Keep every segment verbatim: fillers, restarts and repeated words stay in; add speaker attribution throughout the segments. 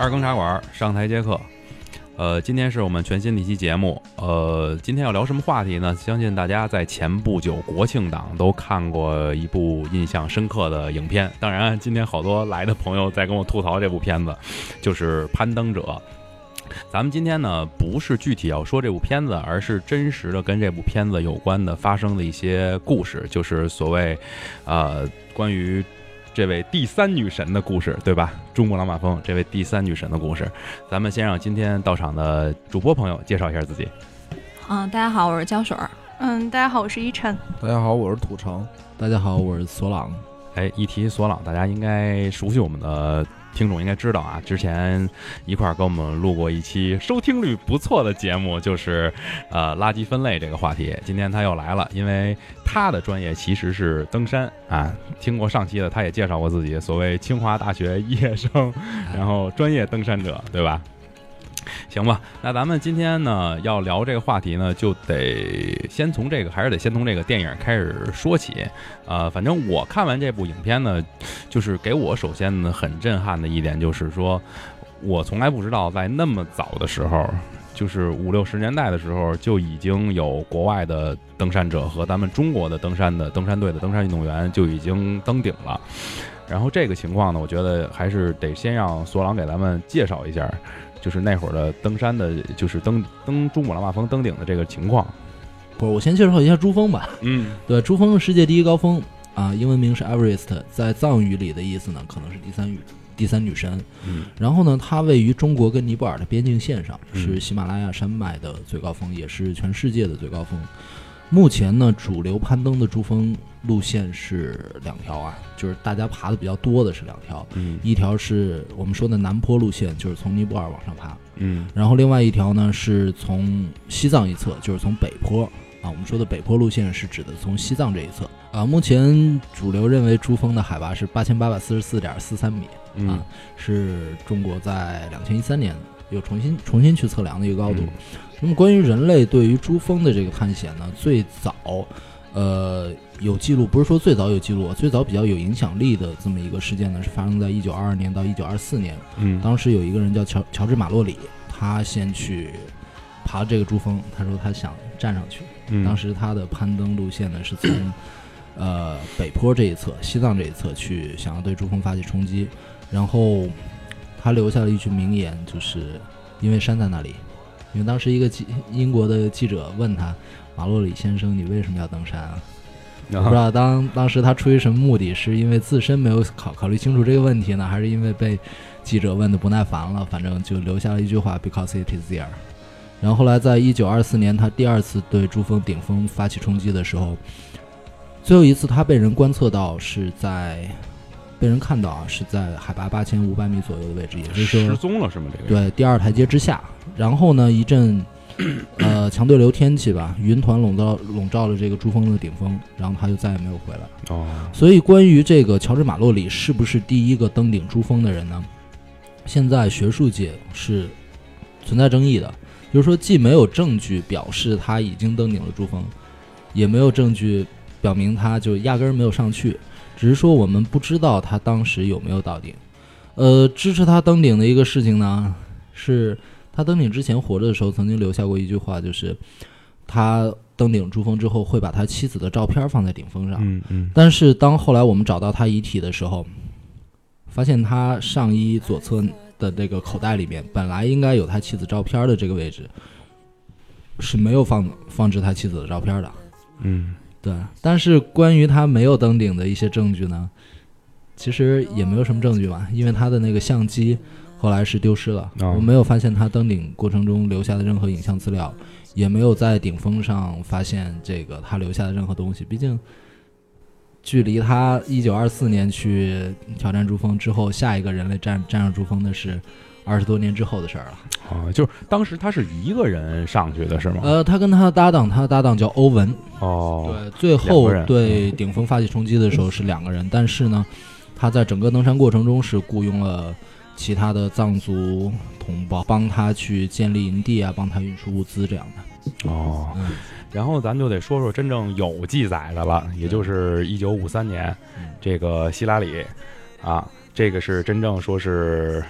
Speaker 1: 二更茶馆上台接客。呃，今天是我们全新的一期节目。呃，今天要聊什么话题呢？相信大家在前不久国庆档都看过一部印象深刻的影片。当然，今天好多来的朋友在跟我吐槽这部片子，就是《攀登者》。咱们今天呢，不是具体要说这部片子，而是真实的跟这部片子有关的发生的一些故事，就是所谓，呃，关于这位第三女神的故事，对吧？珠穆朗玛峰这位第三女神的故事，咱们先让今天到场的主播朋友介绍一下自己。
Speaker 2: 嗯，大家好，我是胶水。
Speaker 3: 嗯，大家好，我是依晨。
Speaker 4: 大家好，我是土城。
Speaker 5: 大家好，我是索朗。
Speaker 1: 哎，一提索朗，大家应该熟悉我们的听众应该知道啊，之前一块儿跟我们录过一期收听率不错的节目，就是呃垃圾分类这个话题。今天他又来了，因为他的专业其实是登山啊。听过上期的，他也介绍过自己，所谓清华大学毕业生，然后专业登山者，对吧？行吧，那咱们今天呢要聊这个话题呢，就得先从这个，还是得先从这个电影开始说起。呃，反正我看完这部影片呢，就是给我首先呢很震撼的一点，就是说我从来不知道在那么早的时候，就是五六十年代的时候，就已经有国外的登山者和咱们中国的登山的登山队的登山运动员就已经登顶了。然后这个情况呢，我觉得还是得先让索朗给咱们介绍一下。就是那会儿的登山的，就是登登珠穆朗玛峰登顶的这个情况。
Speaker 5: 不是，我先介绍一下珠峰吧。
Speaker 1: 嗯，
Speaker 5: 对，珠峰是世界第一高峰啊，英文名是 Everest， 在藏语里的意思呢，可能是第三女第三女神。
Speaker 1: 嗯，
Speaker 5: 然后呢，它位于中国跟尼泊尔的边境线上，
Speaker 1: 嗯、
Speaker 5: 是喜马拉雅山脉的最高峰，也是全世界的最高峰。目前呢，主流攀登的珠峰路线是两条啊，就是大家爬的比较多的是两条，
Speaker 1: 嗯，
Speaker 5: 一条是我们说的南坡路线，就是从尼泊尔往上爬，
Speaker 1: 嗯，
Speaker 5: 然后另外一条呢是从西藏一侧，就是从北坡啊，我们说的北坡路线是指的从西藏这一侧啊。目前主流认为珠峰的海拔是八千八百四十四点四三米、
Speaker 1: 嗯、
Speaker 5: 啊，是中国在两千一三年又重新重新去测量的一个高度。嗯，那么关于人类对于珠峰的这个探险呢，最早呃有记录，不是说最早有记录，最早比较有影响力的这么一个事件呢，是发生在一九二二年到一九二四年。
Speaker 1: 嗯，当
Speaker 5: 时有一个人叫乔乔治马洛里，他先去爬这个珠峰，他说他想站上去。
Speaker 1: 嗯，
Speaker 5: 当时他的攀登路线呢是从呃北坡这一侧，西藏这一侧去，想要对珠峰发起冲击。然后他留下了一句名言，就是因为山在那里。因为当时一个记英国的记者问他，马洛里先生，你为什么要登山啊？我不知道当当时他出于什么目的，是因为自身没有考考虑清楚这个问题呢，还是因为被记者问的不耐烦了？反正就留下了一句话 ，because it is there。然后后来在一九二四年，他第二次对珠峰顶峰发起冲击的时候，最后一次他被人观测到是在。被人看到啊，是在海拔八千五百米左右的位置，也就是说
Speaker 1: 失踪了是吗？这个
Speaker 5: 对，第二台阶之下。然后呢，一阵呃强对流天气吧，云团笼罩笼罩了这个珠峰的顶峰，然后他就再也没有回来。
Speaker 1: 哦，
Speaker 5: 所以关于这个乔治马洛里是不是第一个登顶珠峰的人呢？现在学术界是存在争议的，就是说既没有证据表示他已经登顶了珠峰，也没有证据表明他就压根儿没有上去。只是说我们不知道他当时有没有到顶。呃，支持他登顶的一个事情呢，是他登顶之前活着的时候曾经留下过一句话，就是他登顶珠峰之后会把他妻子的照片放在顶峰上。
Speaker 1: 嗯嗯。
Speaker 5: 但是当后来我们找到他遗体的时候，发现他上衣左侧的这个口袋里面本来应该有他妻子照片的这个位置是没有放放置他妻子的照片的。
Speaker 1: 嗯。
Speaker 5: 对，但是关于他没有登顶的一些证据呢，其实也没有什么证据吧，因为他的那个相机后来是丢失了，
Speaker 1: 哦、
Speaker 5: 我没有发现他登顶过程中留下的任何影像资料，也没有在顶峰上发现这个他留下的任何东西。毕竟，距离他一九二四年去挑战珠峰之后，下一个人类站站上珠峰的是二十多年之后的事儿了。
Speaker 1: 啊，就是当时他是一个人上去的是吗？
Speaker 5: 呃，他跟他的搭档，他的搭档叫欧文。
Speaker 1: 哦，
Speaker 5: 对，最后对顶峰发起冲击的时候是两个人，但是呢，他在整个登山过程中是雇佣了其他的藏族同胞帮他去建立营地啊，帮他运输物资这样的。
Speaker 1: 哦，嗯、然后咱就得说说真正有记载的了，也就是一九五三年，嗯、这个希拉里啊，这个是真正说是。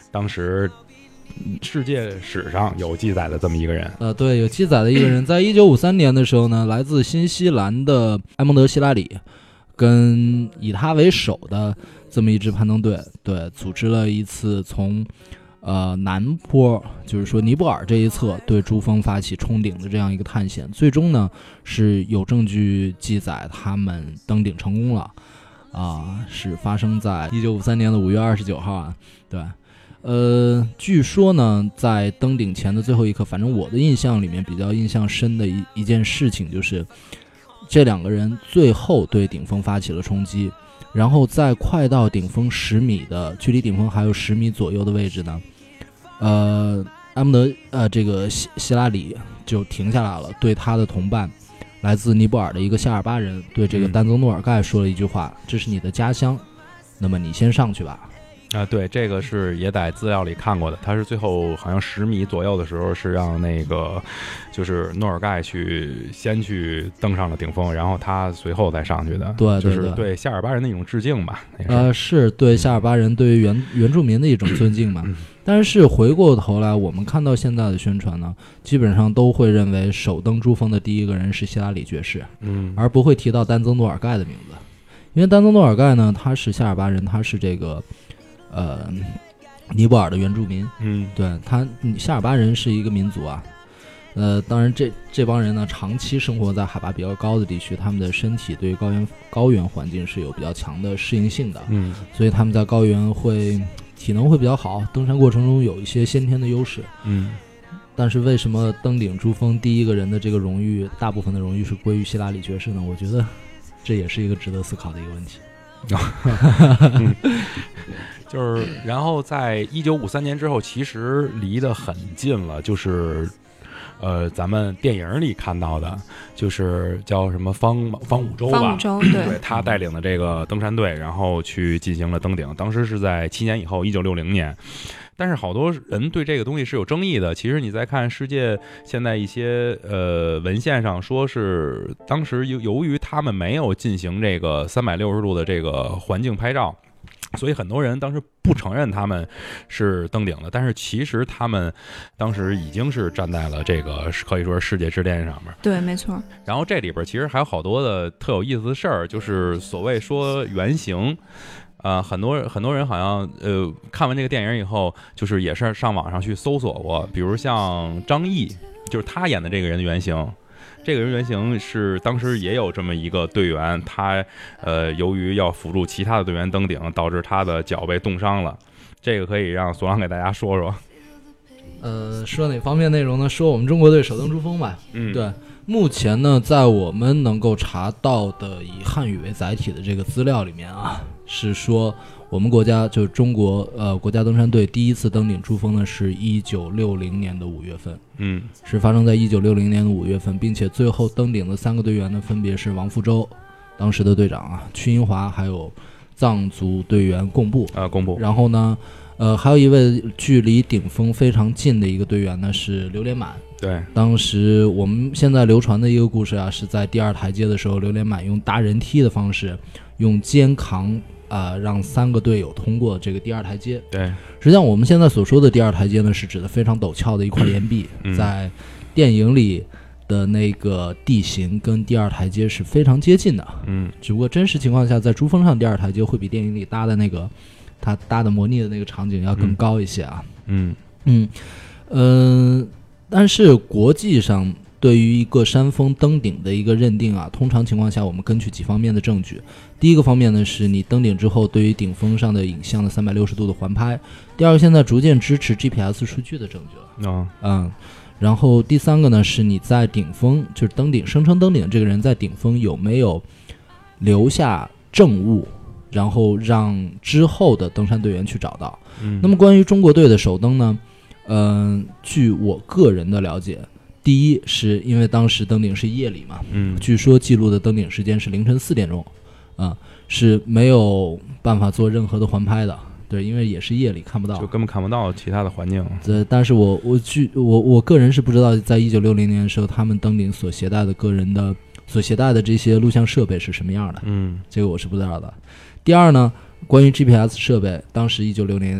Speaker 1: 当时世界史上有记载的这么一个人。
Speaker 5: 呃，对，有记载的一个人，在一九五三年的时候呢，来自新西兰的埃蒙德·希拉里，跟以他为首的这么一支攀登队，对，组织了一次从呃南坡，就是说尼泊尔这一侧对珠峰发起冲顶的这样一个探险，最终呢是有证据记载他们登顶成功了，啊、是发生在一九五三年的五月二十九号啊，对。呃，据说呢，在登顶前的最后一刻，反正我的印象里面比较印象深的一一件事情，就是这两个人最后对顶峰发起了冲击，然后在快到顶峰十米的距离顶峰还有十米左右的位置呢，呃，埃蒙德呃这个希希拉里就停下来了，对他的同伴来自尼泊尔的一个夏尔巴人对这个丹增诺尔盖说了一句话：“嗯、这是你的家乡，那么你先上去吧。”
Speaker 1: 啊，对，这个是也在资料里看过的。他是最后好像十米左右的时候，是让那个就是诺尔盖去先去登上了顶峰，然后他随后再上去的。
Speaker 5: 对，对，对，
Speaker 1: 就是对夏尔巴人的一种致敬吧。
Speaker 5: 呃，是对夏尔巴人对于原原住民的一种尊敬嘛。但是回过头来，我们看到现在的宣传呢，基本上都会认为首登珠峰的第一个人是希拉里爵士，
Speaker 1: 嗯，
Speaker 5: 而不会提到丹增诺尔盖的名字，因为丹增诺尔盖呢，他是夏尔巴人，他是这个。呃，尼泊尔的原住民，
Speaker 1: 嗯，
Speaker 5: 对他，夏尔巴人是一个民族啊。呃，当然这这帮人呢，长期生活在海拔比较高的地区，他们的身体对于高原高原环境是有比较强的适应性的，
Speaker 1: 嗯，
Speaker 5: 所以他们在高原会体能会比较好，登山过程中有一些先天的优势，
Speaker 1: 嗯。
Speaker 5: 但是为什么登顶珠峰第一个人的这个荣誉，大部分的荣誉是归于希拉里爵士呢？我觉得这也是一个值得思考的一个问题。
Speaker 1: 嗯就是，然后在一九五三年之后，其实离得很近了，就是，呃，咱们电影里看到的，就是叫什么方方五洲吧，
Speaker 2: 方五洲，对，
Speaker 1: 对他带领的这个登山队，然后去进行了登顶。当时是在七年以后，一九六零年。但是好多人对这个东西是有争议的。其实你再看世界现在一些呃文献上说是当时由由于他们没有进行这个三百六十度的这个环境拍照。所以很多人当时不承认他们是登顶的，但是其实他们当时已经是站在了这个可以说是世界之巅上面。
Speaker 2: 对，没错。
Speaker 1: 然后这里边其实还有好多的特有意思的事儿，就是所谓说原型。呃，很多很多人好像呃看完这个电影以后，就是也是上网上去搜索过，比如像张译，就是他演的这个人的原型。这个人原型是当时也有这么一个队员，他呃由于要辅助其他的队员登顶，导致他的脚被冻伤了。这个可以让索朗给大家说说。
Speaker 5: 呃，说哪方面内容呢？说我们中国队首登珠峰吧。
Speaker 1: 嗯，
Speaker 5: 对。目前呢，在我们能够查到的以汉语为载体的这个资料里面啊，是说我们国家就是中国呃国家登山队第一次登顶珠峰呢，是一九六零年的五月份，
Speaker 1: 嗯，
Speaker 5: 是发生在一九六零年的五月份，并且最后登顶的三个队员呢，分别是王福洲，当时的队长啊，屈英华，还有藏族队员贡布
Speaker 1: 啊，贡布。
Speaker 5: 然后呢，呃，还有一位距离顶峰非常近的一个队员呢，是刘连满。
Speaker 1: 对，
Speaker 5: 当时我们现在流传的一个故事啊，是在第二台阶的时候，刘连满用搭人梯的方式，用肩扛啊、呃，让三个队友通过这个第二台阶。
Speaker 1: 对，
Speaker 5: 实际上我们现在所说的第二台阶呢，是指的非常陡峭的一块岩壁，
Speaker 1: 嗯、
Speaker 5: 在电影里的那个地形跟第二台阶是非常接近的。
Speaker 1: 嗯，
Speaker 5: 只不过真实情况下，在珠峰上第二台阶会比电影里搭的那个他搭的模拟的那个场景要更高一些啊。
Speaker 1: 嗯
Speaker 5: 嗯嗯。呃但是国际上对于一个山峰登顶的一个认定啊，通常情况下我们根据几方面的证据。第一个方面呢，是你登顶之后对于顶峰上的影像的三百六十度的环拍。第二个，现在逐渐支持 G P S 数据的证据了。
Speaker 1: 哦、
Speaker 5: 嗯，然后第三个呢，是你在顶峰，就是登顶声称登顶这个人在顶峰有没有留下证物，然后让之后的登山队员去找到。
Speaker 1: 嗯，
Speaker 5: 那么关于中国队的首登呢？嗯，据我个人的了解，第一是因为当时登顶是夜里嘛，
Speaker 1: 嗯，
Speaker 5: 据说记录的登顶时间是凌晨四点钟，啊、嗯，是没有办法做任何的环拍的，对，因为也是夜里看不到，
Speaker 1: 就根本看不到其他的环境。
Speaker 5: 对，但是我我据我我个人是不知道，在一九六零年的时候，他们登顶所携带的个人的所携带的这些录像设备是什么样的，
Speaker 1: 嗯，
Speaker 5: 这个我是不知道的。第二呢，关于 G P S 设备，当时一九六零年。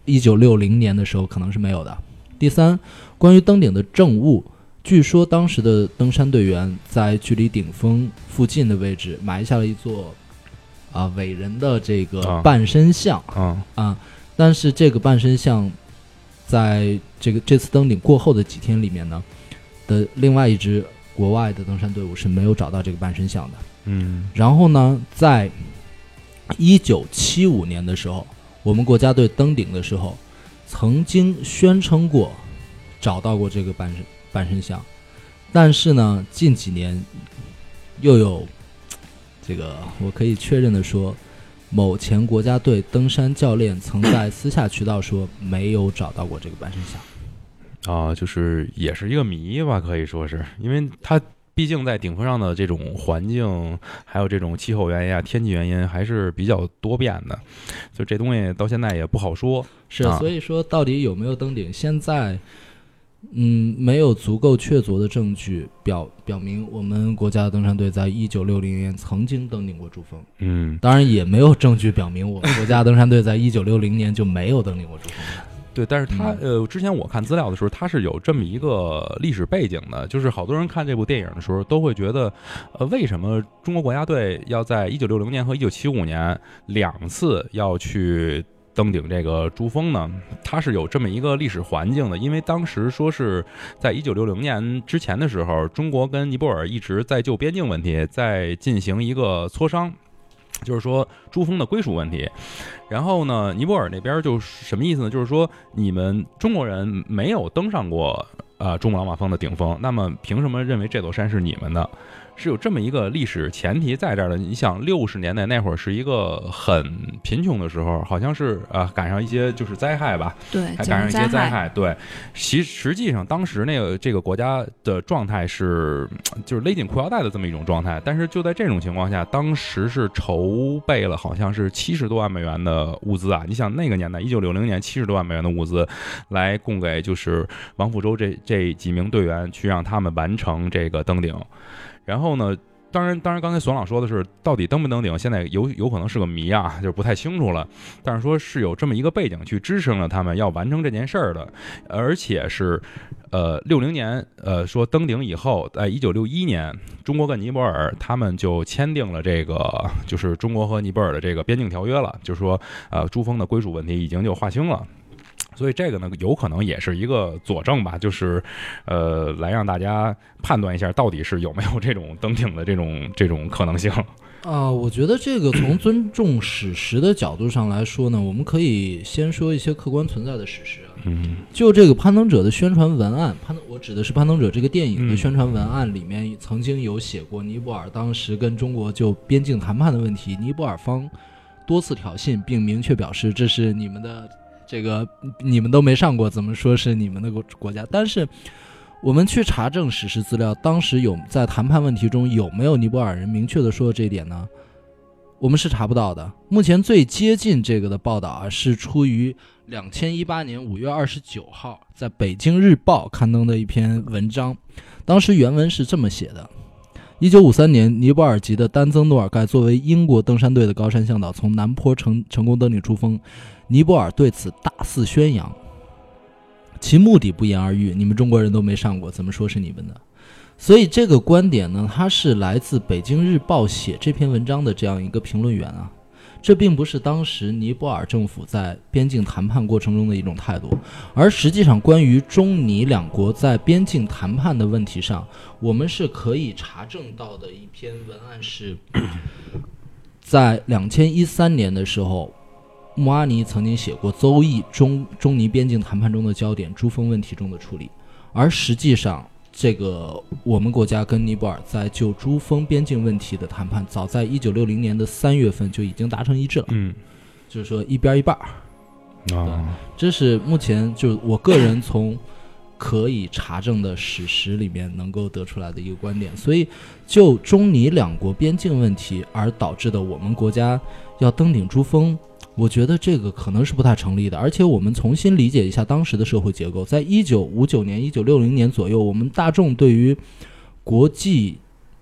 Speaker 5: 一九六零年的时候可能是没有的。第三，关于登顶的证物，据说当时的登山队员在距离顶峰附近的位置埋下了一座啊伟人的这个半身像
Speaker 1: 啊、
Speaker 5: 嗯嗯，但是这个半身像在这个这次登顶过后的几天里面呢的另外一支国外的登山队伍是没有找到这个半身像的。
Speaker 1: 嗯，
Speaker 5: 然后呢，在一九七五年的时候，我们国家队登顶的时候，曾经宣称过找到过这个半身半身像，但是呢，近几年又有这个我可以确认的说，某前国家队登山教练曾在私下渠道说没有找到过这个半身像。
Speaker 1: 啊、呃，就是也是一个谜吧，可以说是，因为它毕竟在顶峰上的这种环境，还有这种气候原因啊、天气原因，还是比较多变的，所以这东西到现在也不好说。
Speaker 5: 是，
Speaker 1: 啊、
Speaker 5: 所以说到底有没有登顶，现在嗯没有足够确凿的证据表表明我们国家的登山队在一九六零年曾经登顶过珠峰。
Speaker 1: 嗯，
Speaker 5: 当然也没有证据表明我们国家登山队在一九六零年就没有登顶过珠峰。
Speaker 1: 对，但是他呃，之前我看资料的时候，他是有这么一个历史背景的，就是好多人看这部电影的时候都会觉得，呃，为什么中国国家队要在一九六零年和一九七五年两次要去登顶这个珠峰呢？它是有这么一个历史环境的，因为当时说是在一九六零年之前的时候，中国跟尼泊尔一直在就边境问题在进行一个磋商。就是说珠峰的归属问题，然后呢，尼泊尔那边就什么意思呢？就是说你们中国人没有登上过呃珠穆朗玛峰的顶峰，那么凭什么认为这座山是你们的？是有这么一个历史前提在这儿的。你想，六十年代那会儿是一个很贫穷的时候，好像是呃赶上一些就是灾害吧，
Speaker 2: 对，
Speaker 1: 还赶上一些灾害。对，实实际上当时那个这个国家的状态是就是勒紧裤腰带的这么一种状态。但是就在这种情况下，当时是筹备了好像是七十多万美元的物资啊！你想那个年代，一九六零年七十多万美元的物资来供给就是王富洲这这几名队员去让他们完成这个登顶。然后呢，当然，当然，刚才索朗说的是到底登不登顶，现在有有可能是个谜啊，就是不太清楚了。但是说是有这么一个背景去支撑了他们要完成这件事儿的，而且是，呃，六零年，呃，说登顶以后，在一九六一年，中国跟尼泊尔他们就签订了这个，就是中国和尼泊尔的这个边境条约了，就是说，呃，珠峰的归属问题已经就划清了。所以这个呢，有可能也是一个佐证吧，就是，呃，来让大家判断一下，到底是有没有这种登顶的这种这种可能性。啊、
Speaker 5: 呃，我觉得这个从尊重史实的角度上来说呢，我们可以先说一些客观存在的史实。
Speaker 1: 嗯，
Speaker 5: 就这个攀登者的宣传文案，攀我指的是攀登者这个电影的宣传文案里面，曾经有写过尼泊尔当时跟中国就边境谈判的问题，尼泊尔方多次挑衅，并明确表示这是你们的。这个你们都没上过，怎么说是你们的国家？但是我们去查证史实资料，当时有在谈判问题中有没有尼泊尔人明确的说这一点呢？我们是查不到的。目前最接近这个的报道啊，是出于二零一八年五月二十九号在北京日报刊登的一篇文章，当时原文是这么写的：一九五三年，尼泊尔籍的丹增诺尔盖作为英国登山队的高山向导，从南坡成成功登顶珠峰。尼泊尔对此大肆宣扬，其目的不言而喻，你们中国人都没上过，怎么说是你们的？所以这个观点呢，它是来自北京日报写这篇文章的这样一个评论员啊，这并不是当时尼泊尔政府在边境谈判过程中的一种态度，而实际上关于中尼两国在边境谈判的问题上，我们是可以查证到的一篇文案是，在二零一三年的时候。穆阿尼曾经写过邹议中中尼边境谈判中的焦点珠峰问题中的处理，而实际上这个我们国家跟尼泊尔在就珠峰边境问题的谈判早在一九六零年的三月份就已经达成一致了，
Speaker 1: 嗯，
Speaker 5: 就是说一边一半。
Speaker 1: 哦，
Speaker 5: 这是目前就我个人从可以查证的史实里面能够得出来的一个观点。所以就中尼两国边境问题而导致的我们国家要登顶珠峰，我觉得这个可能是不太成立的。而且我们重新理解一下当时的社会结构，在一九五九年一九六零年左右，我们大众对于国际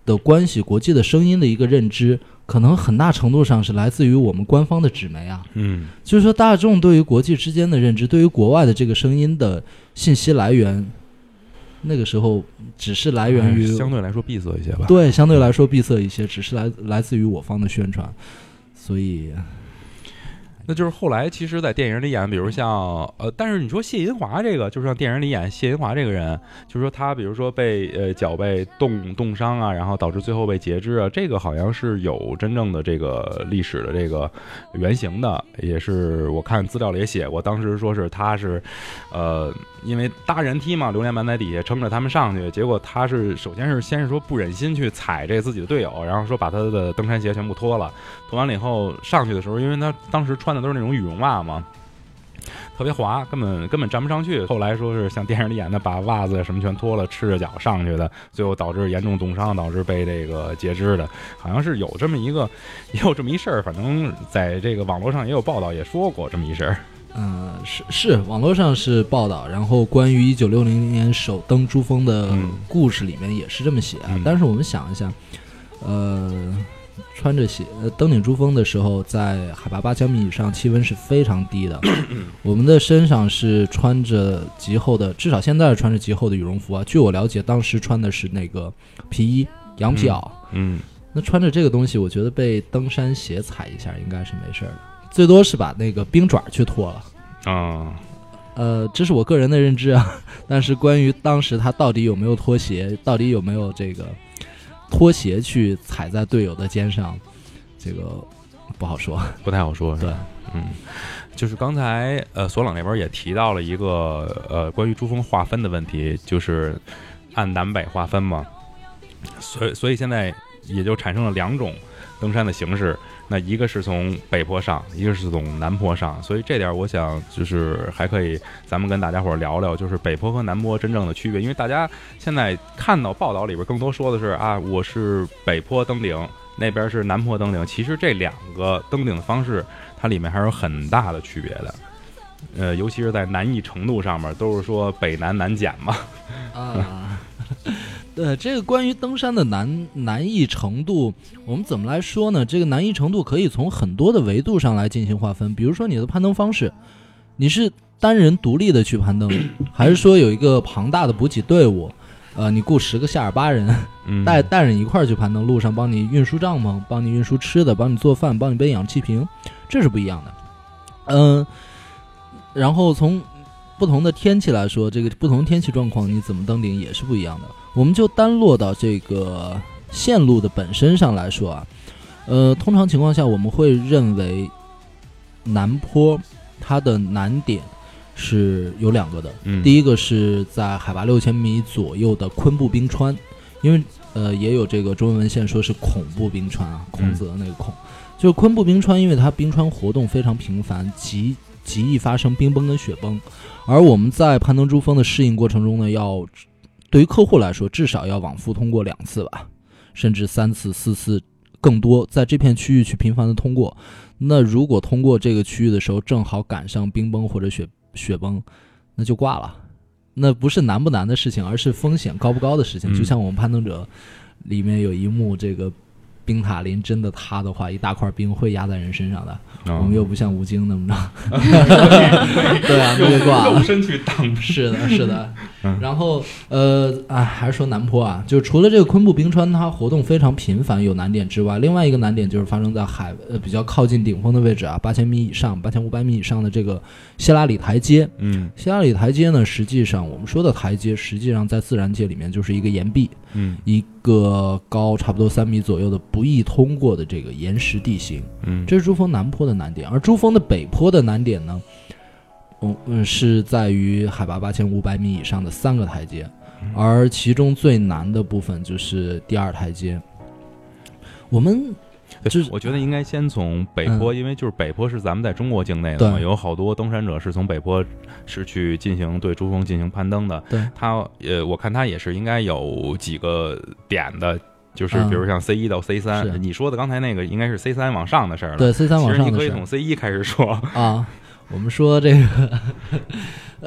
Speaker 5: 的关系、国际的声音的一个认知，可能很大程度上是来自于我们官方的纸媒啊。
Speaker 1: 嗯，
Speaker 5: 就是说大众对于国际之间的认知，对于国外的这个声音的信息来源，那个时候只是来源于、
Speaker 1: 哎、相对来说闭塞一些吧。
Speaker 5: 对，相对来说闭塞一些，只是来来自于我方的宣传，所以。
Speaker 1: 那就是后来，其实，在电影里演，比如像呃，但是你说谢银华这个，就是像电影里演谢银华这个人，就是说他，比如说被呃脚被冻冻伤啊，然后导致最后被截肢啊，这个好像是有真正的这个历史的这个原型的，也是我看资料里也写过，当时说是他是，呃，因为搭人梯嘛，榴莲板在底下撑着他们上去，结果他是首先是先是说不忍心去踩这自己的队友，然后说把他的登山鞋全部脱了，脱完了以后上去的时候，因为他当时穿的都是那种羽绒袜嘛，特别滑，根本根本站不上去。后来说是像电影里演的，把袜子什么全脱了，赤着脚上去的，最后导致严重冻伤，导致被这个截肢的，好像是有这么一个，也有这么一事儿。反正在这个网络上也有报道，也说过这么一事儿。
Speaker 5: 嗯，是是，网络上是报道，然后关于一九六零年首登珠峰的故事里面也是这么写、啊嗯、但是我们想一下，呃。穿着鞋呃登顶珠峰的时候，在海拔八千米以上，气温是非常低的。我们的身上是穿着极厚的，至少现在是穿着极厚的羽绒服啊。据我了解，当时穿的是那个皮衣、羊皮袄。嗯，嗯那穿着这个东西，我觉得被登山鞋踩一下应该是没事的，最多是把那个冰爪去脱了。啊，呃，这是我个人的认知啊。但是关于当时他到底有没有脱鞋，到底有没有这个。拖鞋去踩在队友的肩上，这个不好说，
Speaker 1: 不太好说。
Speaker 5: 对，
Speaker 1: 嗯，就是刚才呃索朗那边也提到了一个呃关于珠峰划分的问题，就是按南北划分嘛，所以所以现在也就产生了两种登山的形式。那一个是从北坡上，一个是从南坡上，所以这点我想就是还可以咱们跟大家伙聊聊，就是北坡和南坡真正的区别。因为大家现在看到报道里边更多说的是啊，我是北坡登顶，那边是南坡登顶，其实这两个登顶的方式它里面还有很大的区别的，呃，尤其是在难易程度上面，都是说北南难减嘛。
Speaker 5: 啊，对，这个关于登山的难难易程度，我们怎么来说呢？这个难易程度可以从很多的维度上来进行划分。比如说你的攀登方式，你是单人独立的去攀登，还是说有一个庞大的补给队伍？呃，你雇十个夏尔巴人带带着你一块儿去攀登，路上帮你运输帐篷，帮你运输吃的，帮你做饭，帮你背氧气瓶，这是不一样的。嗯、呃，然后从不同的天气来说，这个不同天气状况你怎么登顶也是不一样的。我们就单落到这个线路的本身上来说啊，呃，通常情况下我们会认为南坡它的难点是有两个的、嗯、第一个是在海拔六千米左右的昆布冰川，因为呃也有这个中文文献说是孔布冰川啊，孔子的那个孔、嗯、就是昆布冰川，因为它冰川活动非常频繁，极极易发生冰崩跟雪崩，而我们在攀登珠峰的适应过程中呢，要对于客户来说至少要往复通过两次吧，甚至三次四次更多，在这片区域去频繁的通过。那如果通过这个区域的时候正好赶上冰崩或者雪雪崩，那就挂了。那不是难不难的事情，而是风险高不高的事情、嗯、就像我们攀登者里面有一幕，这个冰塔林真的塌的话，一大块冰会压在人身上的、哦、我们又不像吴京那么着对啊，那就挂了，
Speaker 1: 肉身去挡。
Speaker 5: 是的是的、嗯、然后呃啊，还是说南坡啊，就除了这个昆布冰川它活动非常频繁有难点之外，另外一个难点就是发生在海呃比较靠近顶峰的位置啊，八千米以上八千五百米以上的这个希拉里台阶。嗯，希拉里台阶呢，实际上我们说的台阶实际上在自然界里面就是一个岩壁，嗯，一个高差不多三米左右的不易通过的这个岩石地形。嗯，这是珠峰南坡的难点。而珠峰的北坡的难点呢，嗯，是在于海拔八千五百米以上的三个台阶，而其中最难的部分就是第二台阶。我们就是
Speaker 1: 我觉得应该先从北坡、嗯、因为就是北坡是咱们在中国境内的嘛，有好多登山者是从北坡是去进行对珠峰进行攀登的。对，他呃，我看他也是应该有几个点的。就是比如像 C 一 到 C 三、嗯、你说的刚才那个应该是 C 三 往上的事儿了。
Speaker 5: 对 C 三 往上的事，
Speaker 1: 其实你可以从 C 一 开始说
Speaker 5: 啊。我们说这个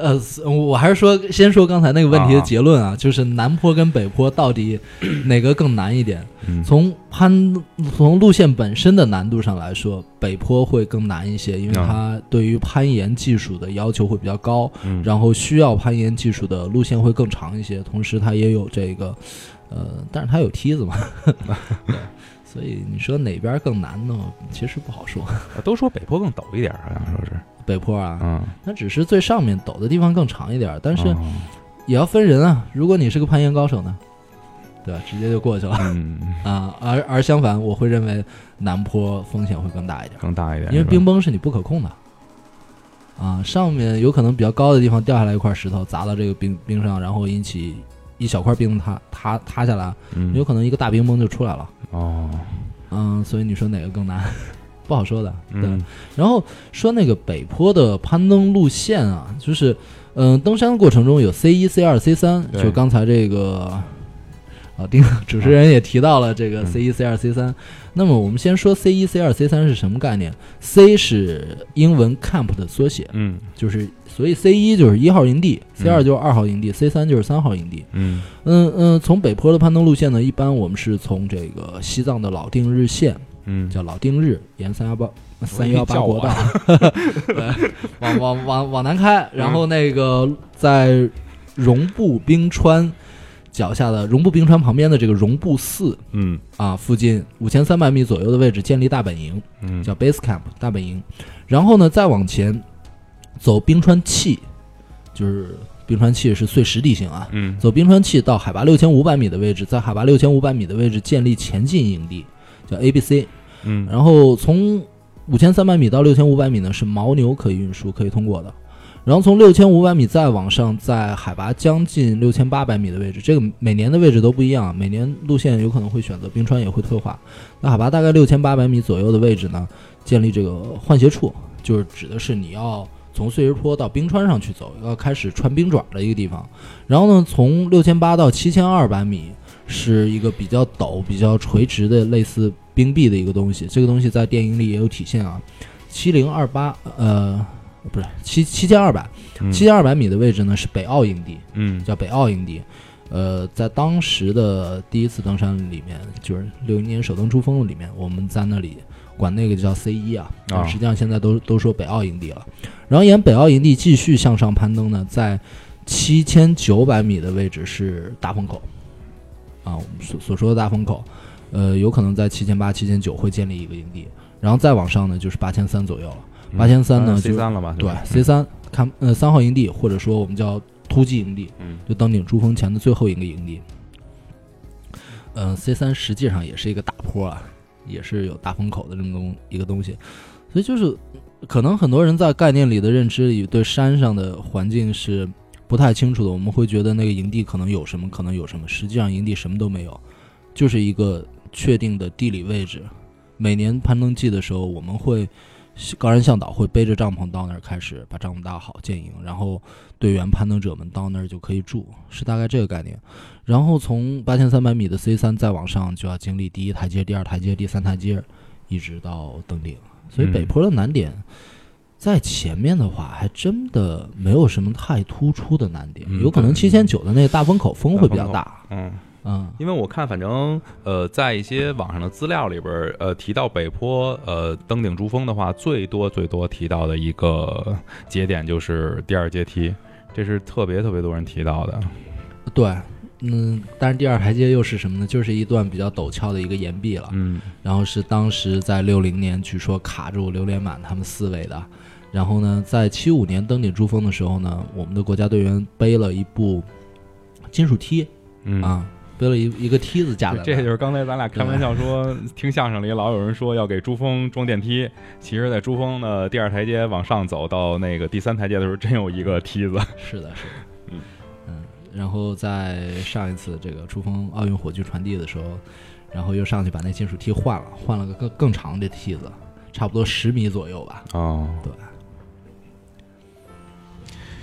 Speaker 5: 呃，我还是说先说刚才那个问题的结论啊，啊就是南坡跟北坡到底哪个更难一点？嗯、从攀从路线本身的难度上来说，北坡会更难一些，因为它对于攀岩技术的要求会比较高，嗯、然后需要攀岩技术的路线会更长一些，同时它也有这个，呃，但是它有梯子嘛，对。所以你说哪边更难呢？其实不好说。
Speaker 1: 都说北坡更陡一点，好像说是
Speaker 5: 北坡啊，
Speaker 1: 嗯，
Speaker 5: 那只是最上面陡的地方更长一点，但是也要分人啊。如果你是个攀岩高手呢，对吧？直接就过去了，嗯啊。而而相反，我会认为南坡风险会更大一点，
Speaker 1: 更大一点，
Speaker 5: 因为冰崩是你不可控的啊。上面有可能比较高的地方掉下来一块石头砸到这个冰冰上，然后引起一小块冰塌塌塌下来，嗯、有可能一个大冰崩就出来了。哦，嗯，所以你说哪个更难，不好说的。对，嗯、然后说那个北坡的攀登路线啊，就是，嗯、呃，登山的过程中有 C 一、C 二、C 三，就刚才这个，啊，丁主持人也提到了这个 C 一、C 二、C 三。那么我们先说 C 一、C 二、C 三是什么概念 ？C 是英文 camp 的缩写，嗯，就是所以 C 一就是一号营地 ，C 二就是二号营地、嗯、，C 三就是三号营地。嗯嗯嗯，从北坡的攀登路线呢，一般我们是从这个西藏的老定日线，嗯，叫老定日，沿三幺八三幺八国道，对，往往往往南开，然后那个在绒布冰川脚下的绒布冰川旁边的这个绒布寺，嗯啊，附近五千三百米左右的位置建立大本营，嗯，叫 base camp 大本营。然后呢，再往前走冰川器，就是冰川器是碎石地形啊，嗯，走冰川器到海拔六千五百米的位置，在海拔六千五百米的位置建立前进营地，叫 A B C， 嗯，然后从五千三百米到六千五百米呢是牦牛可以运输可以通过的。然后从六千五百米再往上，在海拔将近六千八百米的位置，这个每年的位置都不一样，每年路线有可能会选择冰川也会退化。那海拔大概六千八百米左右的位置呢，建立这个换鞋处，就是指的是你要从碎石坡到冰川上去走，要开始穿冰爪的一个地方。然后呢，从六千八到七千二百米是一个比较陡、比较垂直的类似冰壁的一个东西，这个东西在电影里也有体现啊。七零二八，呃。不是七七千二百，七千二百米的位置呢是北澳营地，嗯，叫北澳营地。呃，在当时的第一次登山里面，就是六一年首登珠峰里面，我们在那里管那个叫 C 一啊，啊实际上现在都都说北澳营地了。然后沿北澳营地继续向上攀登呢，在七千九百米的位置是大风口，啊，我们所所说的大风口，呃，有可能在七千八、七千九会建立一个营地，然后再往上呢就是八千三左右了。八千三呢，
Speaker 1: C 三了吧？
Speaker 5: 对 ，C 三看呃三号营地，或者说我们叫突击营地，嗯，就登顶珠峰前的最后一个营地。嗯、呃、，C 三实际上也是一个大坡啊，也是有大风口的这么东一个东西，所以就是可能很多人在概念里的认知里，对山上的环境是不太清楚的。我们会觉得那个营地可能有什么，可能有什么，实际上营地什么都没有，就是一个确定的地理位置。每年攀登季的时候，我们会。高山向导会背着帐篷到那儿开始把帐篷搭好建营，然后队员攀登者们到那儿就可以住，是大概这个概念。然后从八千三百米的 C 三再往上就要经历第一台阶、第二台阶、第三台阶，一直到登顶。所以北坡的难点在前面的话还真的没有什么太突出的难点，有可能七千九的那个大风口风会比较大。
Speaker 1: 嗯嗯，因为我看，反正呃，在一些网上的资料里边，呃，提到北坡呃登顶珠峰的话，最多最多提到的一个节点就是第二阶梯，这是特别特别多人提到的。
Speaker 5: 对，嗯，但是第二台阶又是什么呢？就是一段比较陡峭的一个岩壁了。嗯，然后是当时在六零年据说卡住刘连满他们四位的。然后呢，在七五年登顶珠峰的时候呢，我们的国家队员背了一部金属梯，嗯啊。背了一一个梯子架在，
Speaker 1: 这就是刚才咱俩开玩笑说，听相声里老有人说要给珠峰装电梯，其实在珠峰的第二台阶往上走到那个第三台阶的时候，真有一个梯子。
Speaker 5: 是的，是的，嗯嗯。然后在上一次这个珠峰奥运火炬传递的时候，然后又上去把那金属梯换了，换了个更更长的梯子，差不多十米左右吧。
Speaker 1: 哦，
Speaker 5: 对。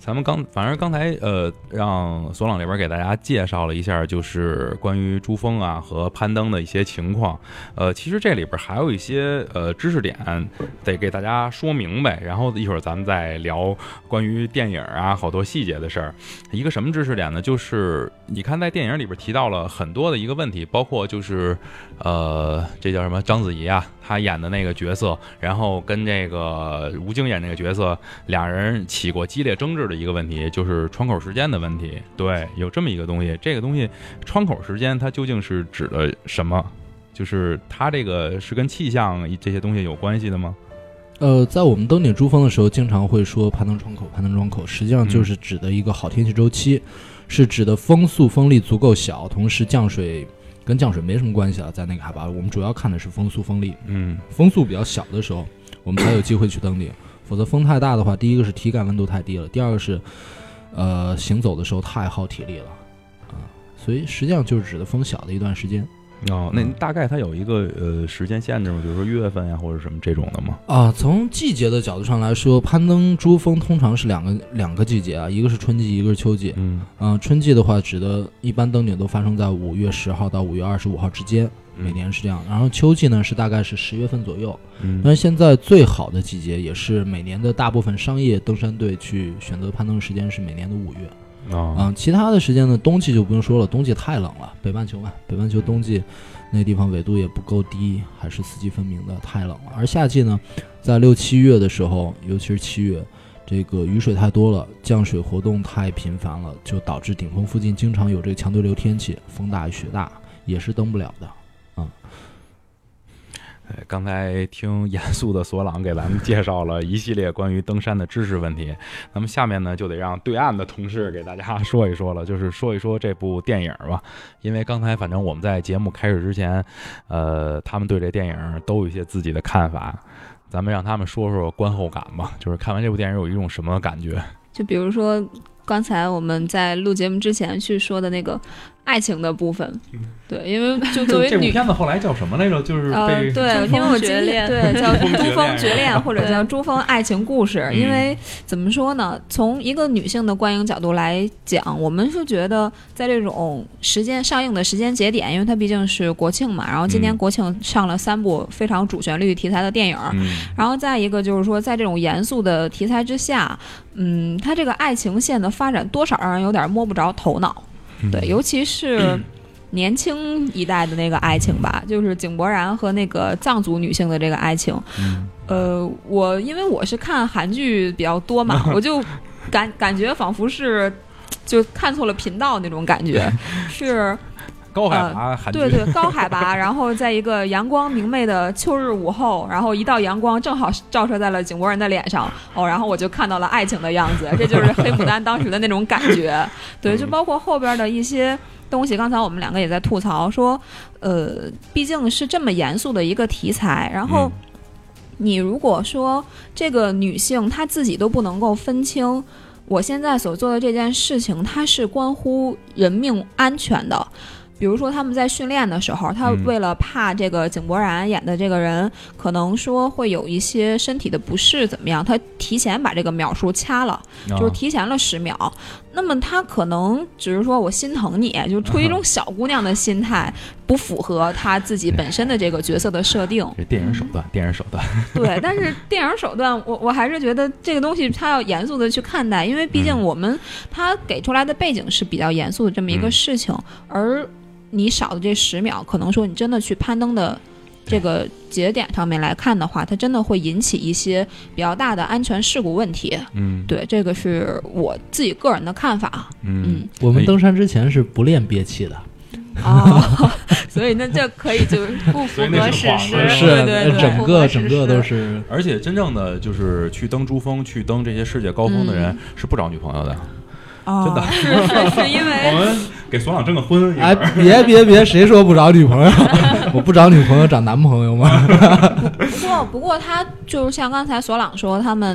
Speaker 1: 咱们刚反正刚才呃，让索朗这边给大家介绍了一下，就是关于珠峰啊和攀登的一些情况。呃，其实这里边还有一些呃知识点得给大家说明白，然后一会儿咱们再聊关于电影啊好多细节的事儿。一个什么知识点呢？就是你看在电影里边提到了很多的一个问题，包括就是呃，这叫什么章子怡啊，她演的那个角色，然后跟这个吴京演那个角色，俩人起过激烈争执的一个问题，就是窗口时间的问题。对，有这么一个东西，这个东西窗口时间它究竟是指的什么？就是它这个是跟气象这些东西有关系的吗？
Speaker 5: 呃，在我们登顶珠峰的时候，经常会说攀登窗口，攀登窗口，实际上就是指的一个好天气周期，嗯、是指的风速风力足够小，同时降水跟降水没什么关系啊，在那个海拔，我们主要看的是风速风力。嗯，风速比较小的时候，我们才有机会去登顶。否则风太大的话，第一个是体感温度太低了，第二个是，呃，行走的时候太耗体力了，啊，所以实际上就是指的风小的一段时间。
Speaker 1: 哦，那大概它有一个呃时间限制吗？比如说月份呀，或者什么这种的吗？
Speaker 5: 啊，从季节的角度上来说，攀登珠峰通常是两个两个季节啊，一个是春季，一个是秋季。嗯，啊，春季的话，指的一般登顶都发生在五月十号到五月二十五号之间。每年是这样，然后秋季呢是大概是十月份左右，嗯，但是现在最好的季节也是每年的大部分商业登山队去选择攀登时间是每年的五月，哦，嗯，其他的时间呢，冬季就不用说了，冬季太冷了，北半球嘛，北半球冬季那地方纬度也不够低，还是四季分明的，太冷了。而夏季呢，在六七月的时候，尤其是七月，这个雨水太多了，降水活动太频繁了，就导致顶峰附近经常有这个强对流天气，风大雪大，也是登不了的。
Speaker 1: 刚才听严肃的索朗给咱们介绍了一系列关于登山的知识问题，那么下面呢就得让对岸的同事给大家说一说了，就是说一说这部电影吧。因为刚才反正我们在节目开始之前，呃，他们对这电影都有一些自己的看法，咱们让他们说说观后感吧，就是看完这部电影有一种什么感觉？
Speaker 2: 就比如说刚才我们在录节目之前去说的那个爱情的部分，对，因为就作为女
Speaker 1: 这部片子后来叫什么来着？就是被、
Speaker 2: 呃、对，因为我今天对叫珠峰决恋或者叫珠峰爱情故事。因为怎么说呢？从一个女性的观影角度来讲，我们是觉得在这种时间上映的时间节点，因为它毕竟是国庆嘛，然后今年国庆上了三部非常主旋律题材的电影，嗯、然后再一个就是说，在这种严肃的题材之下，嗯，它这个爱情线的发展多少让人有点摸不着头脑。对，尤其是年轻一代的那个爱情吧，就是井柏然和那个藏族女性的这个爱情。呃，我因为我是看韩剧比较多嘛，我就感感觉仿佛是就看错了频道那种感觉，是。
Speaker 1: 高海拔、呃、
Speaker 2: 对对，高海拔，然后在一个阳光明媚的秋日午后，然后一道阳光正好照射在了井柏然的脸上，哦，然后我就看到了爱情的样子，这就是黑牡丹当时的那种感觉。对，就包括后边的一些东西，刚才我们两个也在吐槽说，呃，毕竟是这么严肃的一个题材，然后你如果说这个女性她自己都不能够分清我现在所做的这件事情它是关乎人命安全的，比如说他们在训练的时候，他为了怕这个井柏然演的这个人、嗯、可能说会有一些身体的不适怎么样，他提前把这个秒数掐了、哦、就是提前了十秒。那么他可能只是说我心疼你，就出于一种小姑娘的心态、嗯、不符合他自己本身的这个角色的设定。
Speaker 1: 这电影手段、嗯、电影手段
Speaker 2: 对，但是电影手段我我还是觉得这个东西他要严肃的去看待，因为毕竟我们他给出来的背景是比较严肃的这么一个事情、嗯、而你少的这十秒，可能说你真的去攀登的这个节点上面来看的话，它真的会引起一些比较大的安全事故问题。嗯，对，这个是我自己个人的看法。嗯，嗯
Speaker 5: 我们登山之前是不练憋气的。
Speaker 2: 哦，所以那这可以就不符合史实，
Speaker 5: 是，
Speaker 2: 对对对，
Speaker 5: 整个整个都是。
Speaker 1: 而且真正的就是去登珠峰、去登这些世界高峰的人、嗯、是不找女朋友的。
Speaker 2: 哦、
Speaker 1: 真的
Speaker 2: 是是是因为
Speaker 1: 我们给索朗征个婚，
Speaker 5: 哎，别别别，谁说不找女朋友？我不找女朋友，找男朋友吗？
Speaker 2: 不过不过他就是像刚才索朗说，他们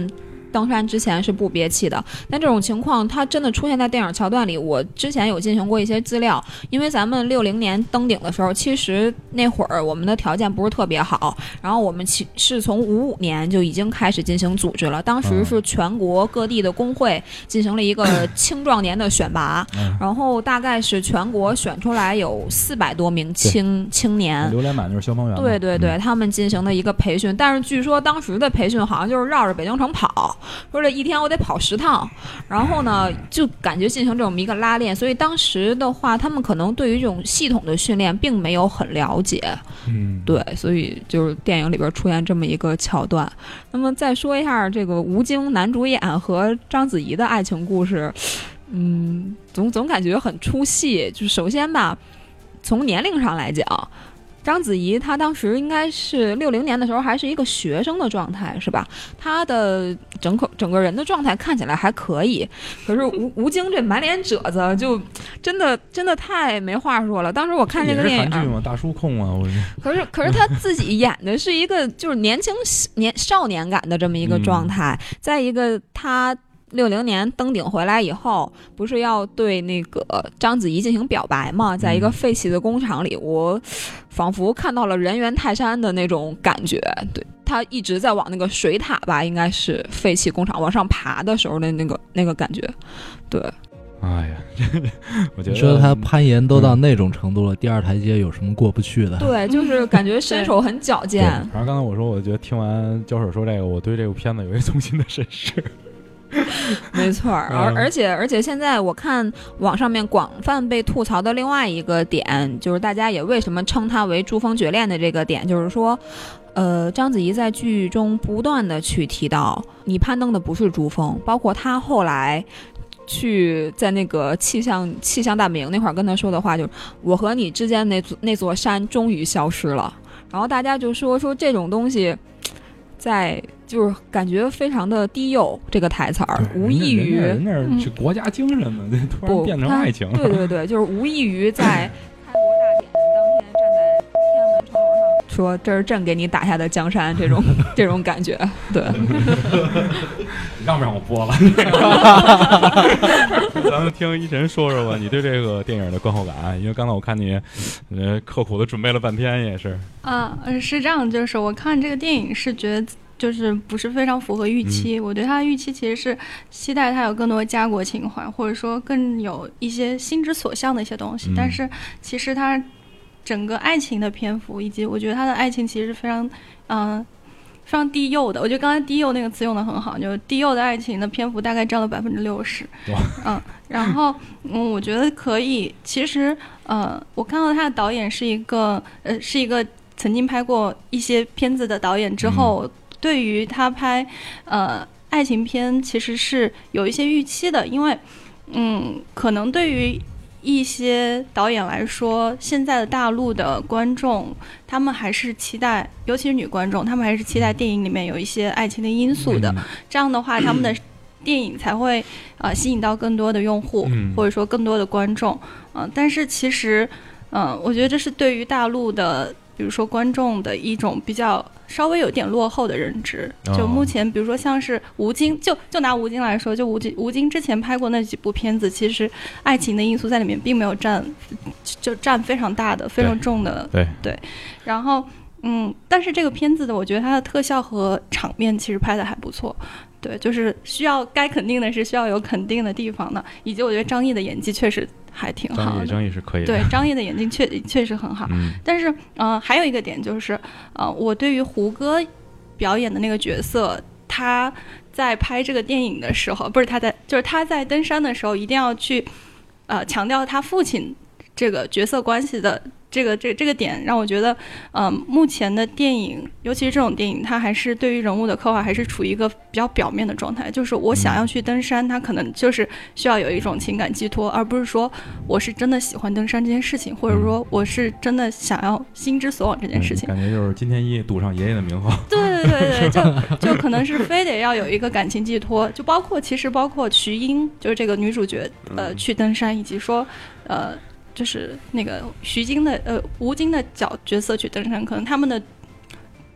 Speaker 2: 登山之前是不憋气的。但这种情况它真的出现在电影桥段里，我之前有进行过一些资料，因为咱们六零年登顶的时候，其实那会儿我们的条件不是特别好，然后我们其是从五五年就已经开始进行组织了，当时是全国各地的工会进行了一个青壮年的选拔，嗯、然后大概是全国选出来有四百多名青青年，
Speaker 1: 榴莲满就是消防员，
Speaker 2: 对对对、嗯，他们进行的一个培训，但是据说当时的培训好像就是绕着北京城跑，说这一天我得跑十趟，然后呢就感觉进行这种一个拉练，所以当时的话，他们可能对于这种系统的训练并没有很了解，
Speaker 1: 嗯，
Speaker 2: 对，所以就是电影里边出现这么一个桥段。那么再说一下这个吴京男主演和章子怡的爱情故事，嗯，总总感觉很出戏。就是首先吧，从年龄上来讲，章子怡她当时应该是六零年的时候还是一个学生的状态，是吧？她的整个整个人的状态看起来还可以，可是吴吴京这满脸褶子就真的真的太没话说了。当时我看这个电影，
Speaker 1: 也是韩剧嘛，大叔控啊，我
Speaker 2: 可是可是他自己演的是一个就是年轻年少年感的这么一个状态，嗯、再一个他。六零年登顶回来以后，不是要对那个章子怡进行表白吗？在一个废弃的工厂里，我仿佛看到了人猿泰山的那种感觉。对，他一直在往那个水塔吧，应该是废弃工厂往上爬的时候的那个那个感觉。对，
Speaker 1: 哎呀，我觉得
Speaker 5: 说他攀岩都到那种程度了，嗯、第二台阶有什么过不去的？
Speaker 2: 对，就是感觉身手很矫健。
Speaker 1: 然后刚才我说，我觉得听完焦手说这个，我对这部片子有一重新的审视。
Speaker 2: 没错，而而且而且现在我看网上面广泛被吐槽的另外一个点，就是大家也为什么称它为珠峰绝恋的这个点，就是说，呃，章子怡在剧中不断的去提到，你攀登的不是珠峰，包括她后来去在那个气象气象大本营那块跟他说的话，就是我和你之间那那座山终于消失了，然后大家就说说这种东西。在就是感觉非常的低幼，这个台词儿无异于
Speaker 1: 人那是国家精神嘛，嗯、突然变成爱情了。
Speaker 2: 对对对，就是无异于在开国大典当天站在天安门城楼上说这是朕给你打下的江山，这种这种感觉。对，
Speaker 1: 你让不让我播了？咱们听一晨说说吧，你对这个电影的观后感，因为刚才我看你，呃，刻苦的准备了半天，也是。
Speaker 3: 啊，是这样，就是我看这个电影是觉得。就是不是非常符合预期、嗯、我对他的预期其实是期待他有更多家国情怀，或者说更有一些心之所向的一些东西、嗯、但是其实他整个爱情的篇幅以及我觉得他的爱情其实是非常嗯、呃、非常低幼的，我觉得刚才低幼那个词用的很好，就低幼的爱情的篇幅大概占了百分之六十，嗯，然后嗯，我觉得可以，其实呃，我看到他的导演是一个呃是一个曾经拍过一些片子的导演之后、嗯对于他拍呃爱情片其实是有一些预期的，因为嗯可能对于一些导演来说，现在的大陆的观众他们还是期待，尤其是女观众，他们还是期待电影里面有一些爱情的因素的，这样的话他们的电影才会呃吸引到更多的用户，或者说更多的观众，嗯、呃，但是其实嗯、呃，我觉得这是对于大陆的比如说观众的一种比较稍微有点落后的认知，就目前比如说像是吴京，就就拿吴京来说，就吴京吴京之前拍过那几部片子，其实爱情的因素在里面并没有占就占非常大的非常重的，
Speaker 1: 对
Speaker 3: 对, 对然后嗯，但是这个片子的我觉得它的特效和场面其实拍的还不错，对，就是需要该肯定的是需要有肯定的地方的，以及我觉得张译的演技确实还挺好的，
Speaker 1: 张译是可以的，
Speaker 3: 对，张译的演技确确实很好、嗯、但是呃还有一个点就是呃我对于胡歌表演的那个角色，他在拍这个电影的时候，不是他在就是他在登山的时候一定要去呃强调他父亲这个角色关系的这个这个、这个点让我觉得嗯、呃，目前的电影尤其是这种电影它还是对于人物的刻画还是处于一个比较表面的状态，就是我想要去登山，它可能就是需要有一种情感寄托，而不是说我是真的喜欢登山这件事情，或者说我是真的想要心之所往这件事情、
Speaker 1: 嗯、感觉就是今天一赌上爷爷的名号，
Speaker 3: 对对对对就就可能是非得要有一个感情寄托，就包括其实包括徐英就是这个女主角呃去登山，以及说呃就是那个徐晶的呃吴京的角角色去登山，可能他们的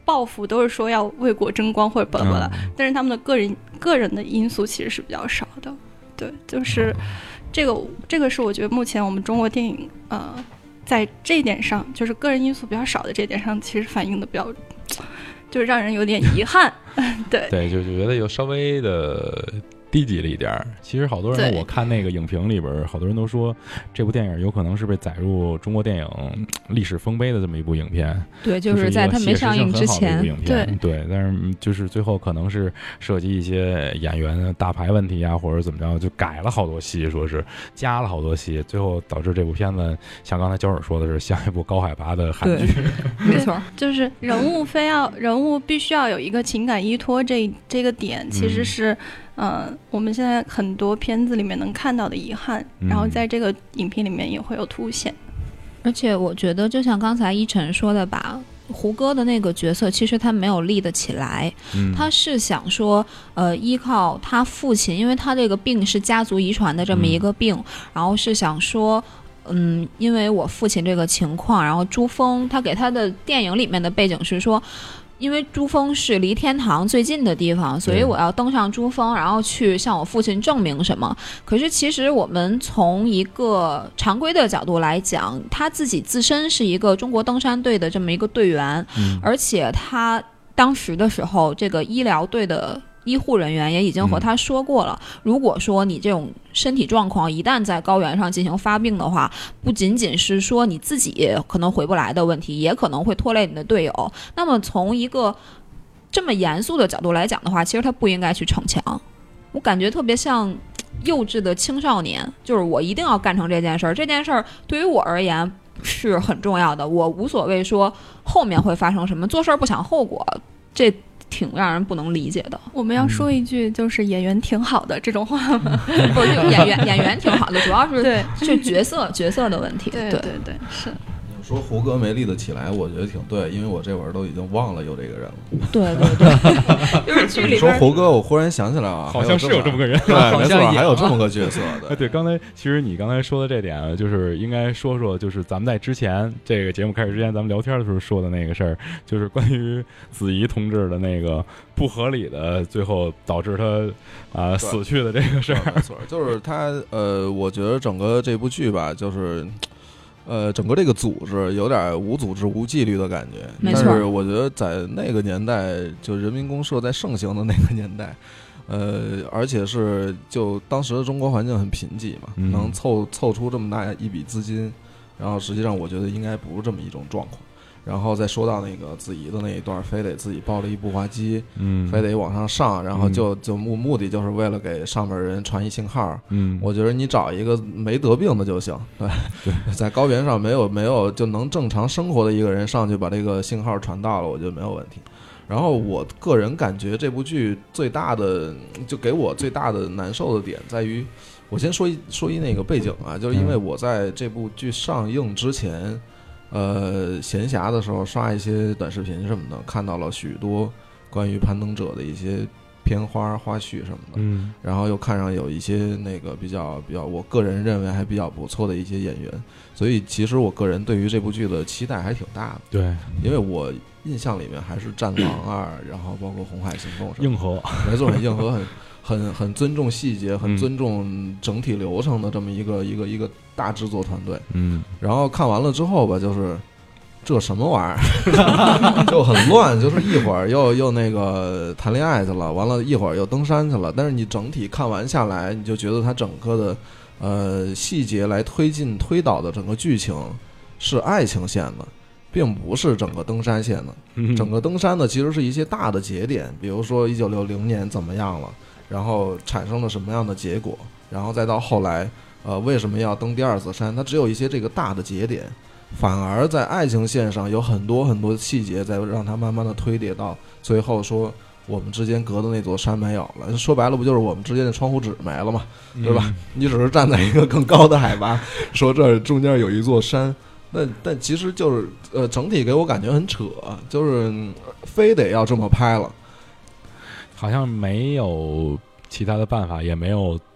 Speaker 3: 抱负都是说要为国争光或者巴拉巴拉，
Speaker 1: 嗯、
Speaker 3: 但是他们的个人个人的因素其实是比较少的。对，就是这个这个是我觉得目前我们中国电影呃在这一点上，就是个人因素比较少的这一点上，其实反映的比较，就是让人有点遗憾。对
Speaker 1: 对，就觉得有稍微的低级了一点儿。其实好多人，我看那个影评里边，好多人都说这部电影有可能是被载入中国电影历史丰碑的这么一部影片。
Speaker 2: 对，就是在它没上映之前，
Speaker 1: 对对，但是就是最后可能是涉及一些演员的大牌问题啊，或者怎么着，就改了好多戏，说是加了好多戏，最后导致这部片子像刚才焦水说的是像一部高海拔的韩剧。
Speaker 2: 没错，
Speaker 3: 就是人物非要人物必须要有一个情感依托，这这个点其实是。嗯呃，我们现在很多片子里面能看到的遗憾，然后在这个影片里面也会有凸显。
Speaker 2: 而且我觉得，就像刚才依晨说的吧，胡歌的那个角色其实他没有立得起来，嗯、他是想说，呃，依靠他父亲，因为他这个病是家族遗传的这么一个病，嗯、然后是想说。嗯，因为我父亲这个情况，然后朱峰他给他的电影里面的背景是说。因为珠峰是离天堂最近的地方，所以我要登上珠峰，然后去向我父亲证明什么。可是其实我们从一个常规的角度来讲，他自己自身是一个中国登山队的这么一个队员，嗯、而且他当时的时候，这个医疗队的医护人员也已经和他说过了，嗯、如果说你这种身体状况一旦在高原上进行发病的话，不仅仅是说你自己可能回不来的问题，也可能会拖累你的队友。那么从一个这么严肃的角度来讲的话，其实他不应该去逞强。我感觉特别像幼稚的青少年，就是我一定要干成这件事儿，这件事儿对于我而言是很重要的，我无所谓说后面会发生什么，做事儿不想后果，这挺让人不能理解的。
Speaker 3: 我们要说一句，就是演员挺好的这种话吗？
Speaker 2: 不是，演员演员挺好的，主要是对是角色角色的问题。
Speaker 3: 对对对，是。
Speaker 4: 说胡歌没立得起来，我觉得挺对，因为我这会儿都已经忘了有这个人了。
Speaker 2: 对对对，就是剧里边。
Speaker 4: 说胡歌，我忽然想起来啊，
Speaker 1: 好像是有这么个人，
Speaker 4: 对，没错，还有这么个角色的。
Speaker 1: 哎，对，刚才其实你刚才说的这点，就是应该说说，就是咱们在之前这个节目开始之前，咱们聊天的时候说的那个事儿，就是关于子怡同志的那个不合理的，最后导致他啊、呃、死去的这个事儿。
Speaker 4: 没错，就是他呃，我觉得整个这部剧吧，就是。呃，整个这个组织有点无组织无纪律的感觉，但是我觉得在那个年代，就人民公社在盛行的那个年代，呃，而且是就当时的中国环境很贫瘠嘛，嗯、能凑凑出这么大一笔资金，然后实际上我觉得应该不是这么一种状况。然后再说到那个子怡的那一段，非得自己抱了一步滑机，嗯，非得往上上，然后就就目目的就是为了给上面人传一信号，嗯，我觉得你找一个没得病的就行，对，对，在高原上没有没有就能正常生活的一个人上去把这个信号传到了，我觉得没有问题。然后我个人感觉这部剧最大的就给我最大的难受的点在于，我先说一说一那个背景啊，就是因为我在这部剧上映之前。呃，闲暇的时候刷一些短视频什么的，看到了许多关于攀登者的一些片花花絮什么的，嗯，然后又看上有一些那个比较比较，我个人认为还比较不错的一些演员，所以其实我个人对于这部剧的期待还挺大的。
Speaker 1: 对，
Speaker 4: 因为我印象里面还是《战狼二》，然后包括《红海行动》什么，
Speaker 1: 硬核，
Speaker 4: 没错，很硬核，很很很尊重细节，很尊重整体流程的这么一个、嗯、一个一个大制作团队。嗯，然后看完了之后吧，就是这什么玩意儿，就很乱，就是一会儿又又那个谈恋爱去了，完了一会儿又登山去了。但是你整体看完下来，你就觉得它整个的呃细节来推进推导的整个剧情是爱情线的。并不是整个登山线的，整个登山的其实是一些大的节点，比如说一九六零年怎么样了，然后产生了什么样的结果，然后再到后来，呃，为什么要登第二次山？它只有一些这个大的节点，反而在爱情线上有很多很多细节在让它慢慢的推叠到最后，说我们之间隔的那座山没有了，说白了不就是我们之间的窗户纸没了吗？对吧？嗯、你只是站在一个更高的海拔，说这中间有一座山。但但其实就是呃，整体给我感觉很扯，就是非得要这么拍了，
Speaker 1: 好像没有其他的办法，也没有